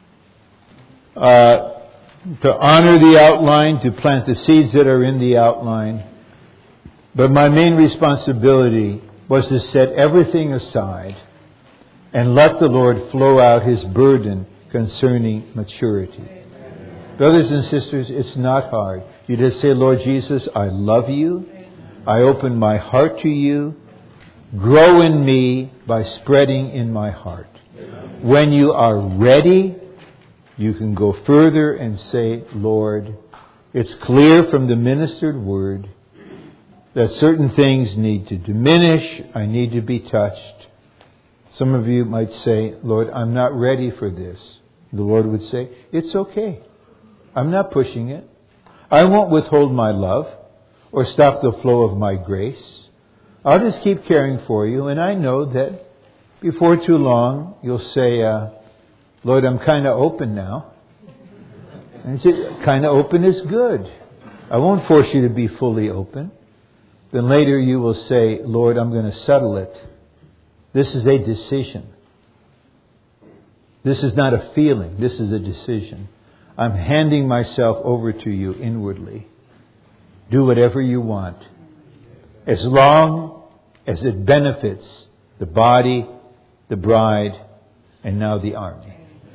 Uh, to honor the outline, to plant the seeds that are in the outline. But my main responsibility was to set everything aside and let the Lord flow out His burden concerning maturity. Brothers and sisters, it's not hard. You just say, Lord Jesus, I love you. I open my heart to you. Grow in me by spreading in my heart. When you are ready, you can go further and say, Lord, it's clear from the ministered word that certain things need to diminish. I need to be touched. Some of you might say, Lord, I'm not ready for this. The Lord would say, it's okay. I'm not pushing it. I won't withhold my love or stop the flow of my grace. I'll just keep caring for you. And I know that before too long, you'll say, uh, Lord, I'm kind of open now. And kind of open is good. I won't force you to be fully open. Then later you will say, Lord, I'm going to settle it. This is a decision. This is not a feeling. This is a decision. I'm handing myself over to you inwardly. Do whatever you want. As long as it benefits the body, the bride, and now the army.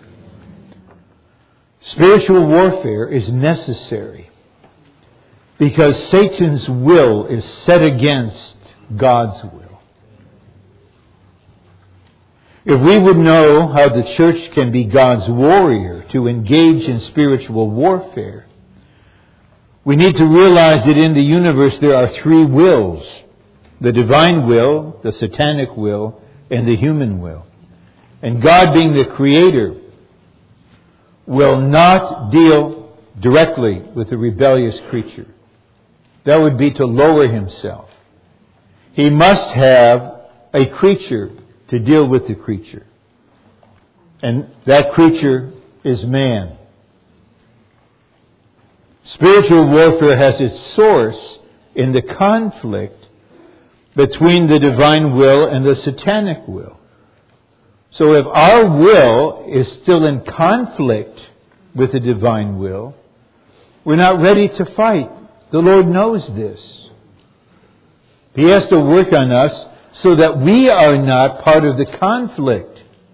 Spiritual warfare is necessary because Satan's will is set against God's will. If we would know how the church can be God's warrior to engage in spiritual warfare, we need to realize that in the universe there are three wills. The divine will, the satanic will, and the human will. And God, being the creator, will not deal directly with the rebellious creature. That would be to lower Himself. He must have a creature to deal with the creature. And that creature is man. Spiritual warfare has its source in the conflict between the divine will and the satanic will. So if our will is still in conflict with the divine will, we're not ready to fight. The Lord knows this. He has to work on us so that we are not part of the conflict.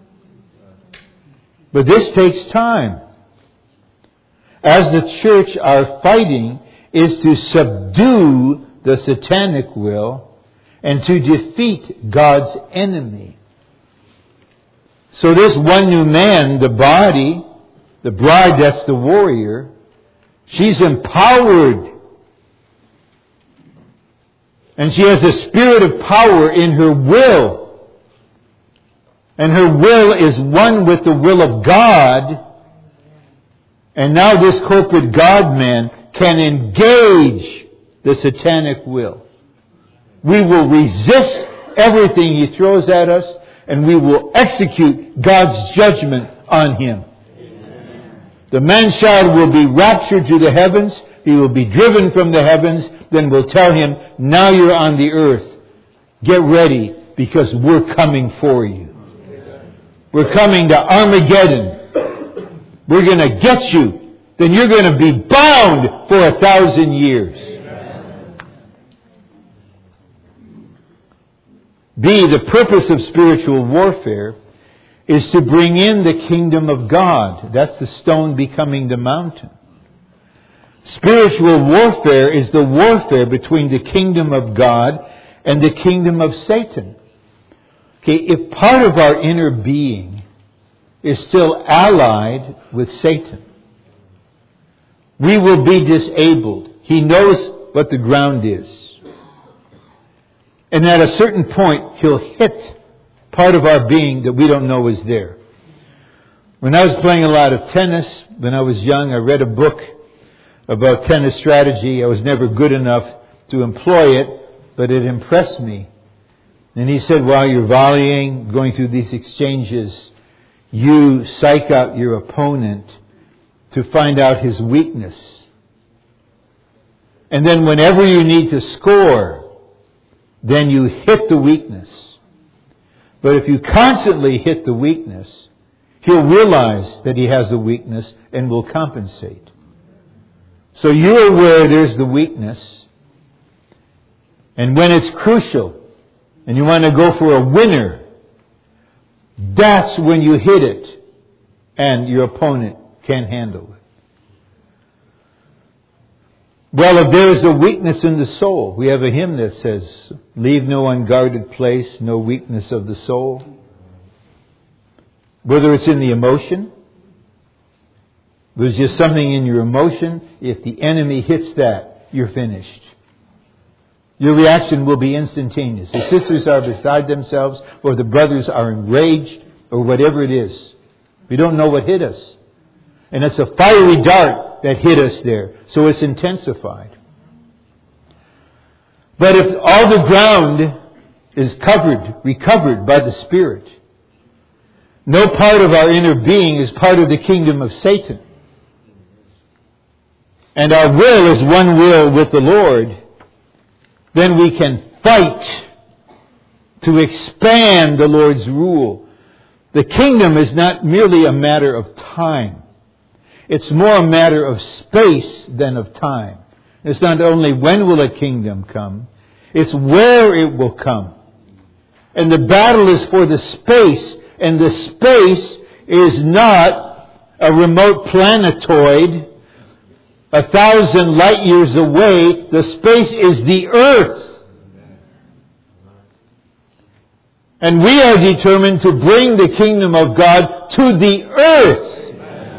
But this takes time. As the church, our fighting is to subdue the satanic will and to defeat God's enemy. So this one new man, the body, the bride, that's the warrior, she's empowered. And she has a spirit of power in her will. And her will is one with the will of God. And now this corporate God-man can engage the satanic will. We will resist everything he throws at us, and we will execute God's judgment on him. Amen. The man-child will be raptured to the heavens. He will be driven from the heavens. Then we'll tell him, now you're on the earth. Get ready, because we're coming for you. We're coming to Armageddon. we're going to get you, then you're going to be bound for a thousand years. Amen. B, the purpose of spiritual warfare is to bring in the kingdom of God. That's the stone becoming the mountain. Spiritual warfare is the warfare between the kingdom of God and the kingdom of Satan. Okay, if part of our inner being is still allied with Satan, we will be disabled. He knows what the ground is. And at a certain point, he'll hit part of our being that we don't know is there. When I was playing a lot of tennis, when I was young, I read a book about tennis strategy. I was never good enough to employ it, but it impressed me. And he said, while you're volleying, going through these exchanges, you psych out your opponent to find out his weakness. And then whenever you need to score, then you hit the weakness. But if you constantly hit the weakness, he'll realize that he has a weakness and will compensate. So you're aware there's the weakness. And when it's crucial and you want to go for a winner, that's when you hit it and your opponent can't handle it. Well, if there is a weakness in the soul, we have a hymn that says, leave no unguarded place, no weakness of the soul. Whether it's in the emotion, there's just something in your emotion. If the enemy hits that, you're finished. Your reaction will be instantaneous. The sisters are beside themselves, or the brothers are enraged, or whatever it is. We don't know what hit us. And it's a fiery dart that hit us there. So it's intensified. But if all the ground is covered, recovered by the Spirit, no part of our inner being is part of the kingdom of Satan, and our will is one will with the Lord, then we can fight to expand the Lord's rule. The kingdom is not merely a matter of time. It's more a matter of space than of time. It's not only when will a kingdom come, it's where it will come. And the battle is for the space, and the space is not a remote planetoid a thousand light years away. The space is the earth. And we are determined to bring the kingdom of God to the earth.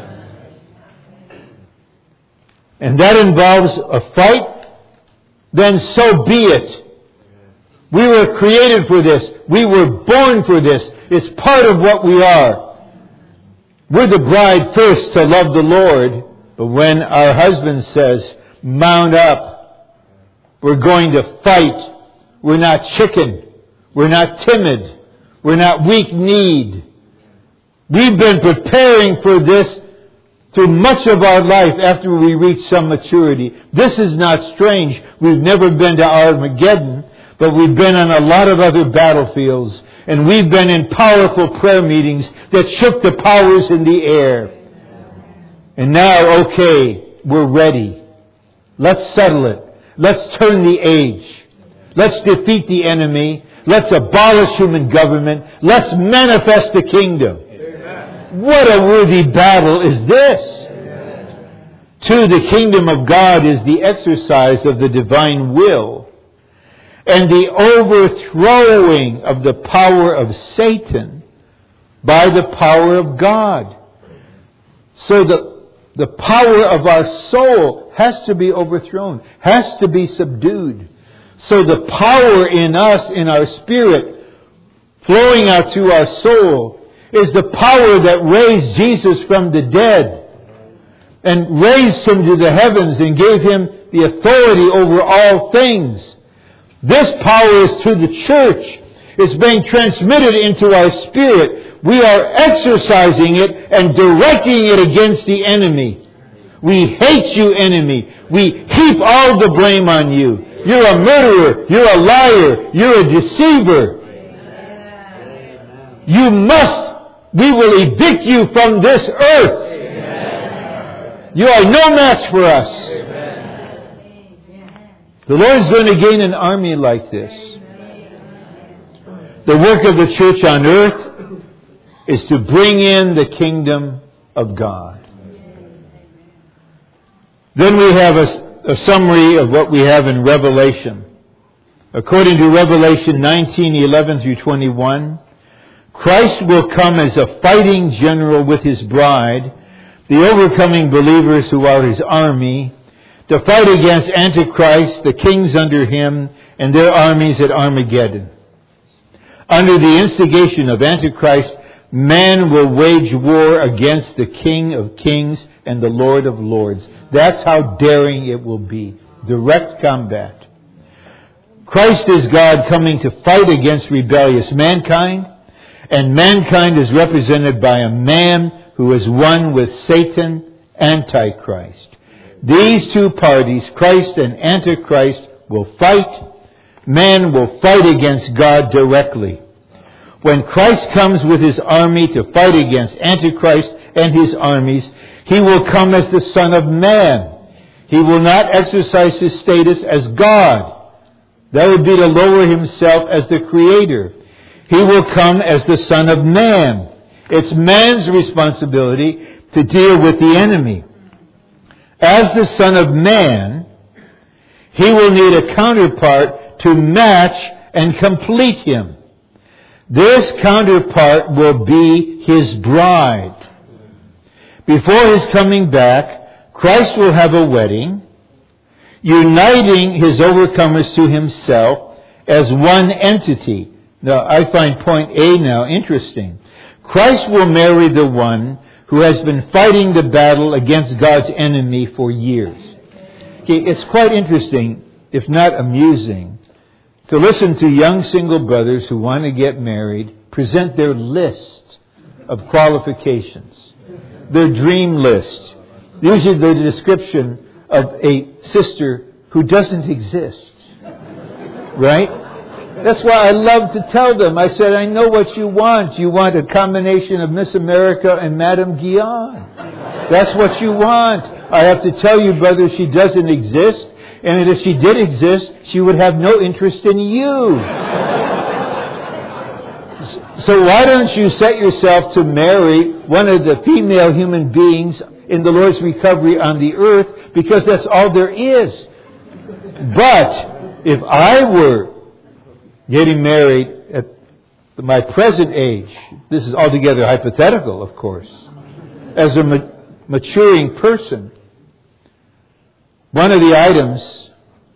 And that involves a fight. Then so be it. We were created for this. We were born for this. It's part of what we are. We're the bride first to love the Lord. But when our husband says, mount up, we're going to fight. We're not chicken. We're not timid. We're not weak-kneed. We've been preparing for this through much of our life after we reach some maturity. This is not strange. We've never been to Armageddon, but we've been on a lot of other battlefields. And we've been in powerful prayer meetings that shook the powers in the air. And now, okay, we're ready. Let's settle it. Let's turn the age. Let's defeat the enemy. Let's abolish human government. Let's manifest the kingdom. Amen. What a worthy battle is this? Amen. Two, the kingdom of God is the exercise of the divine will and the overthrowing of the power of Satan by the power of God. So the The power of our soul has to be overthrown, has to be subdued. So the power in us, in our spirit, flowing out to our soul, is the power that raised Jesus from the dead and raised Him to the heavens and gave Him the authority over all things. This power is to the church. It's being transmitted into our spirit. We are exercising it and directing it against the enemy. We hate you, enemy. We heap all the blame on you. You're a murderer. You're a liar. You're a deceiver. You must, we will evict you from this earth. You are no match for us. The Lord is going to gain an army like this. The work of the church on earth is to bring in the kingdom of God. Then we have a, a summary of what we have in Revelation. According to Revelation nineteen, eleven through twenty-one, Christ will come as a fighting general with His bride, the overcoming believers who are His army, to fight against Antichrist, the kings under him, and their armies at Armageddon. Under the instigation of Antichrist, man will wage war against the King of Kings and the Lord of Lords. That's how daring it will be. Direct combat. Christ is God coming to fight against rebellious mankind, and mankind is represented by a man who is one with Satan, Antichrist. These two parties, Christ and Antichrist, will fight. Man will fight against God directly. When Christ comes with His army to fight against Antichrist and his armies, He will come as the Son of Man. He will not exercise His status as God. That would be to lower Himself as the Creator. He will come as the Son of Man. It's man's responsibility to deal with the enemy. As the Son of Man, He will need a counterpart to match and complete Him. This counterpart will be His bride. Before His coming back, Christ will have a wedding, uniting His overcomers to Himself as one entity. Now, I find point A now interesting. Christ will marry the one who has been fighting the battle against God's enemy for years. Okay, it's quite interesting, if not amusing, to listen to young single brothers who want to get married present their list of qualifications, their dream list. Usually the description of a sister who doesn't exist. Right? That's why I love to tell them. I said, I know what you want. You want a combination of Miss America and Madame Guyon. That's what you want. I have to tell you, brother, she doesn't exist. And if she did exist, she would have no interest in you. So why don't you set yourself to marry one of the female human beings in the Lord's recovery on the earth, because that's all there is. But if I were getting married at my present age, this is altogether hypothetical, of course, as a ma- maturing person, one of the items,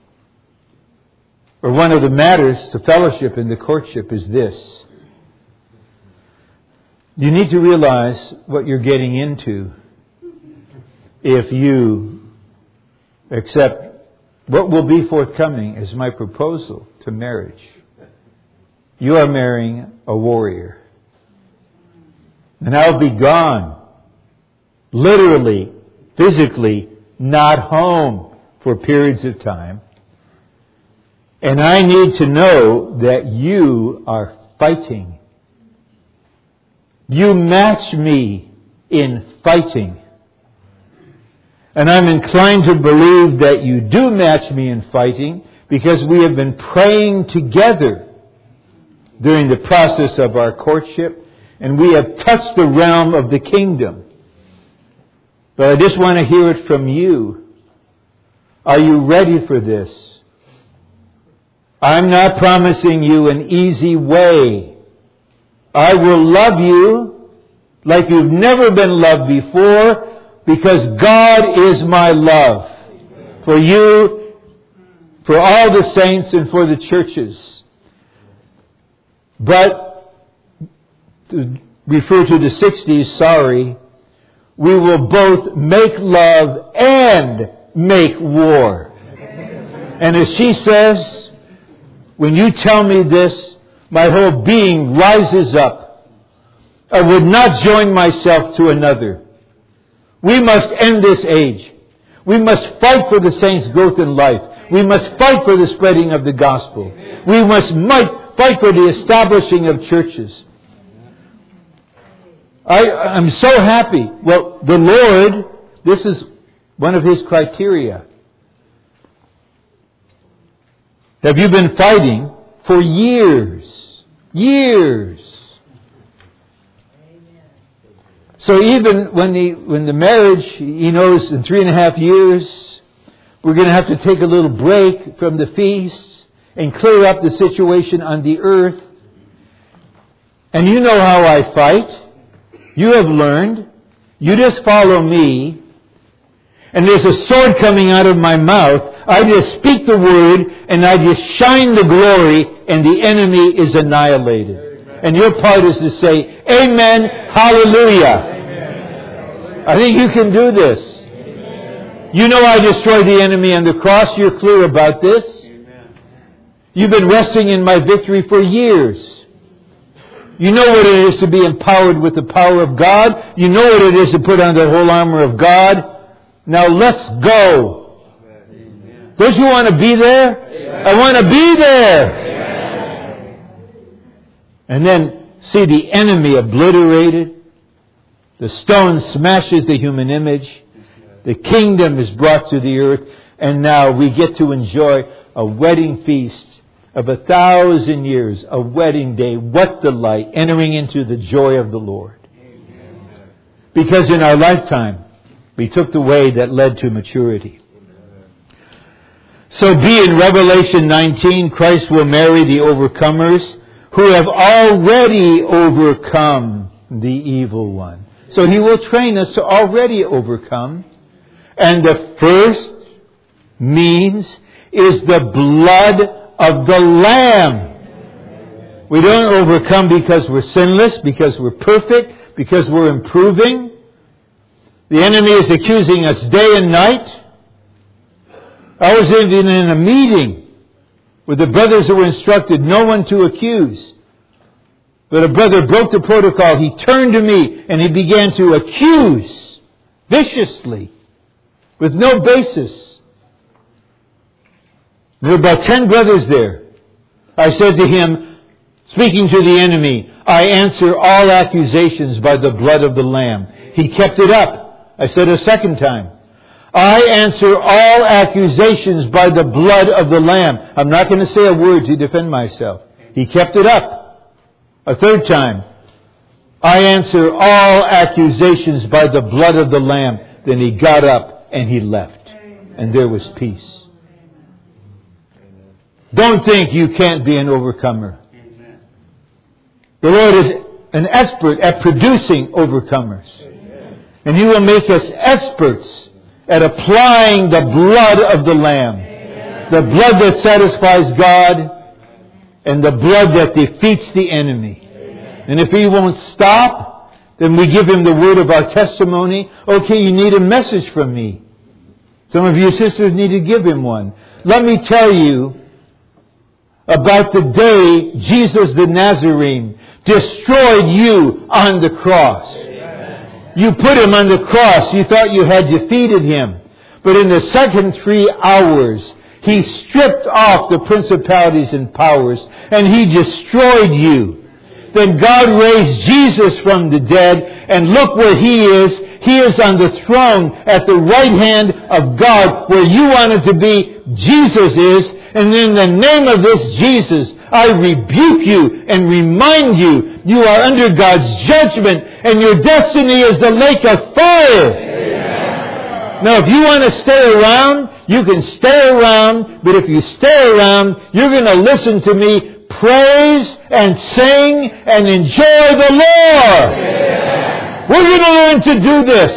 or one of the matters to fellowship in the courtship is this. You need to realize what you're getting into if you accept what will be forthcoming as my proposal to marriage. You are marrying a warrior. And I'll be gone, literally, physically, not home for periods of time. And I need to know that you are fighting. You match me in fighting. And I'm inclined to believe that you do match me in fighting because we have been praying together during the process of our courtship, and we have touched the realm of the kingdom. But I just want to hear it from you. Are you ready for this? I'm not promising you an easy way. I will love you like you've never been loved before, because God is my love for you, for all the saints, and for the churches. But, to refer to the sixties, sorry, we will both make love and make war. And as she says, when you tell me this, my whole being rises up. I would not join myself to another. We must end this age. We must fight for the saints' growth in life. We must fight for the spreading of the gospel. We must fight for the establishing of churches. I, I'm so happy. Well, the Lord, this is one of His criteria. Have you been fighting for years? Years. So even when the when the marriage, he knows in three and a half years, we're going to have to take a little break from the feasts and clear up the situation on the earth. And you know how I fight. You have learned. You just follow me. And there's a sword coming out of my mouth. I just speak the word and I just shine the glory and the enemy is annihilated. Amen. And your part is to say, Amen, Hallelujah. Amen. I think you can do this. Amen. You know I destroyed the enemy on the cross. You're clear about this. Amen. You've been resting in my victory for years. You know what it is to be empowered with the power of God. You know what it is to put on the whole armor of God. Now let's go. Amen. Don't you want to be there? Amen. I want to be there. Amen. And then see the enemy obliterated. The stone smashes the human image. The kingdom is brought to the earth. And now we get to enjoy a wedding feast of a thousand years. A wedding day. What delight. Entering into the joy of the Lord. Amen. Because in our lifetime, we took the way that led to maturity. So be in Revelation nineteen, Christ will marry the overcomers who have already overcome the evil one. So He will train us to already overcome. And the first means is the blood of the Lamb. We don't overcome because we're sinless, because we're perfect, because we're improving. The enemy is accusing us day and night. I was even in a meeting with the brothers who were instructed no one to accuse. But a brother broke the protocol. He turned to me and he began to accuse viciously with no basis. There were about ten brothers there. I said to him, speaking to the enemy, I answer all accusations by the blood of the Lamb. He kept it up. I said a second time, I answer all accusations by the blood of the Lamb. I'm not going to say a word to defend myself. He kept it up. A third time, I answer all accusations by the blood of the Lamb. Then he got up and he left. And there was peace. Don't think you can't be an overcomer. The Lord is an expert at producing overcomers. And He will make us experts at applying the blood of the Lamb. Amen. The blood that satisfies God and the blood that defeats the enemy. Amen. And if He won't stop, then we give Him the word of our testimony. Okay, you need a message from me. Some of you sisters need to give Him one. Let me tell you about the day Jesus the Nazarene destroyed you on the cross. You put Him on the cross. You thought you had defeated Him. But in the second three hours, He stripped off the principalities and powers and He destroyed you. Then God raised Jesus from the dead and look where He is. He is on the throne at the right hand of God where you wanted to be. Jesus is. And in the name of this Jesus, I rebuke you and remind you, you are under God's judgment and your destiny is the lake of fire. Amen. Now, if you want to stay around, you can stay around. But if you stay around, you're going to listen to me praise and sing and enjoy the Lord. Amen. We're going to learn to do this.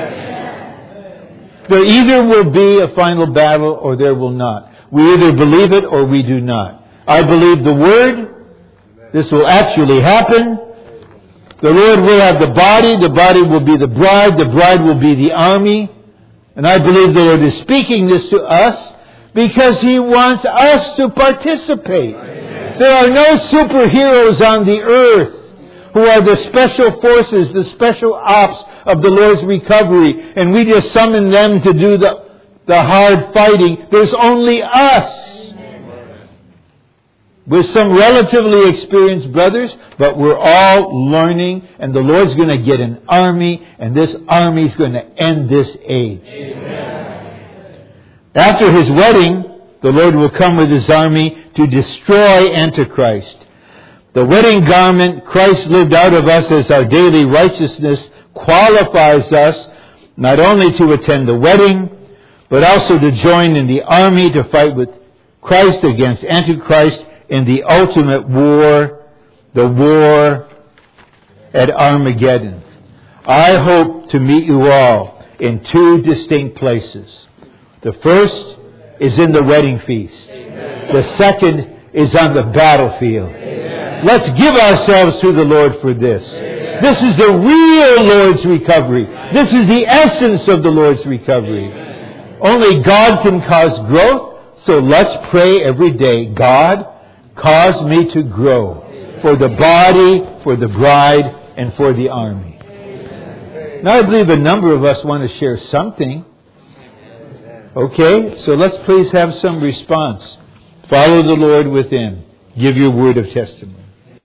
Amen. There either will be a final battle or there will not. We either believe it or we do not. I believe the Word. This will actually happen. The Lord will have the body. The body will be the bride. The bride will be the army. And I believe the Lord is speaking this to us because He wants us to participate. Amen. There are no superheroes on the earth who are the special forces, the special ops of the Lord's recovery. And we just summon them to do the The hard fighting. There's only us. We're some relatively experienced brothers, but we're all learning, and the Lord's going to get an army, and this army is going to end this age. Amen. After His wedding, the Lord will come with His army to destroy Antichrist. The wedding garment Christ lived out of us as our daily righteousness qualifies us not only to attend the wedding, but also to join in the army to fight with Christ against Antichrist in the ultimate war, the war at Armageddon. I hope to meet you all in two distinct places. The first is in the wedding feast. Amen. The second is on the battlefield. Amen. Let's give ourselves to the Lord for this. Amen. This is the real Lord's recovery. This is the essence of the Lord's recovery. Amen. Only God can cause growth, so let's pray every day, God, cause me to grow for the body, for the bride, and for the army. Amen. Now I believe a number of us want to share something. Okay, so let's please have some response. Follow the Lord within. Give your word of testimony.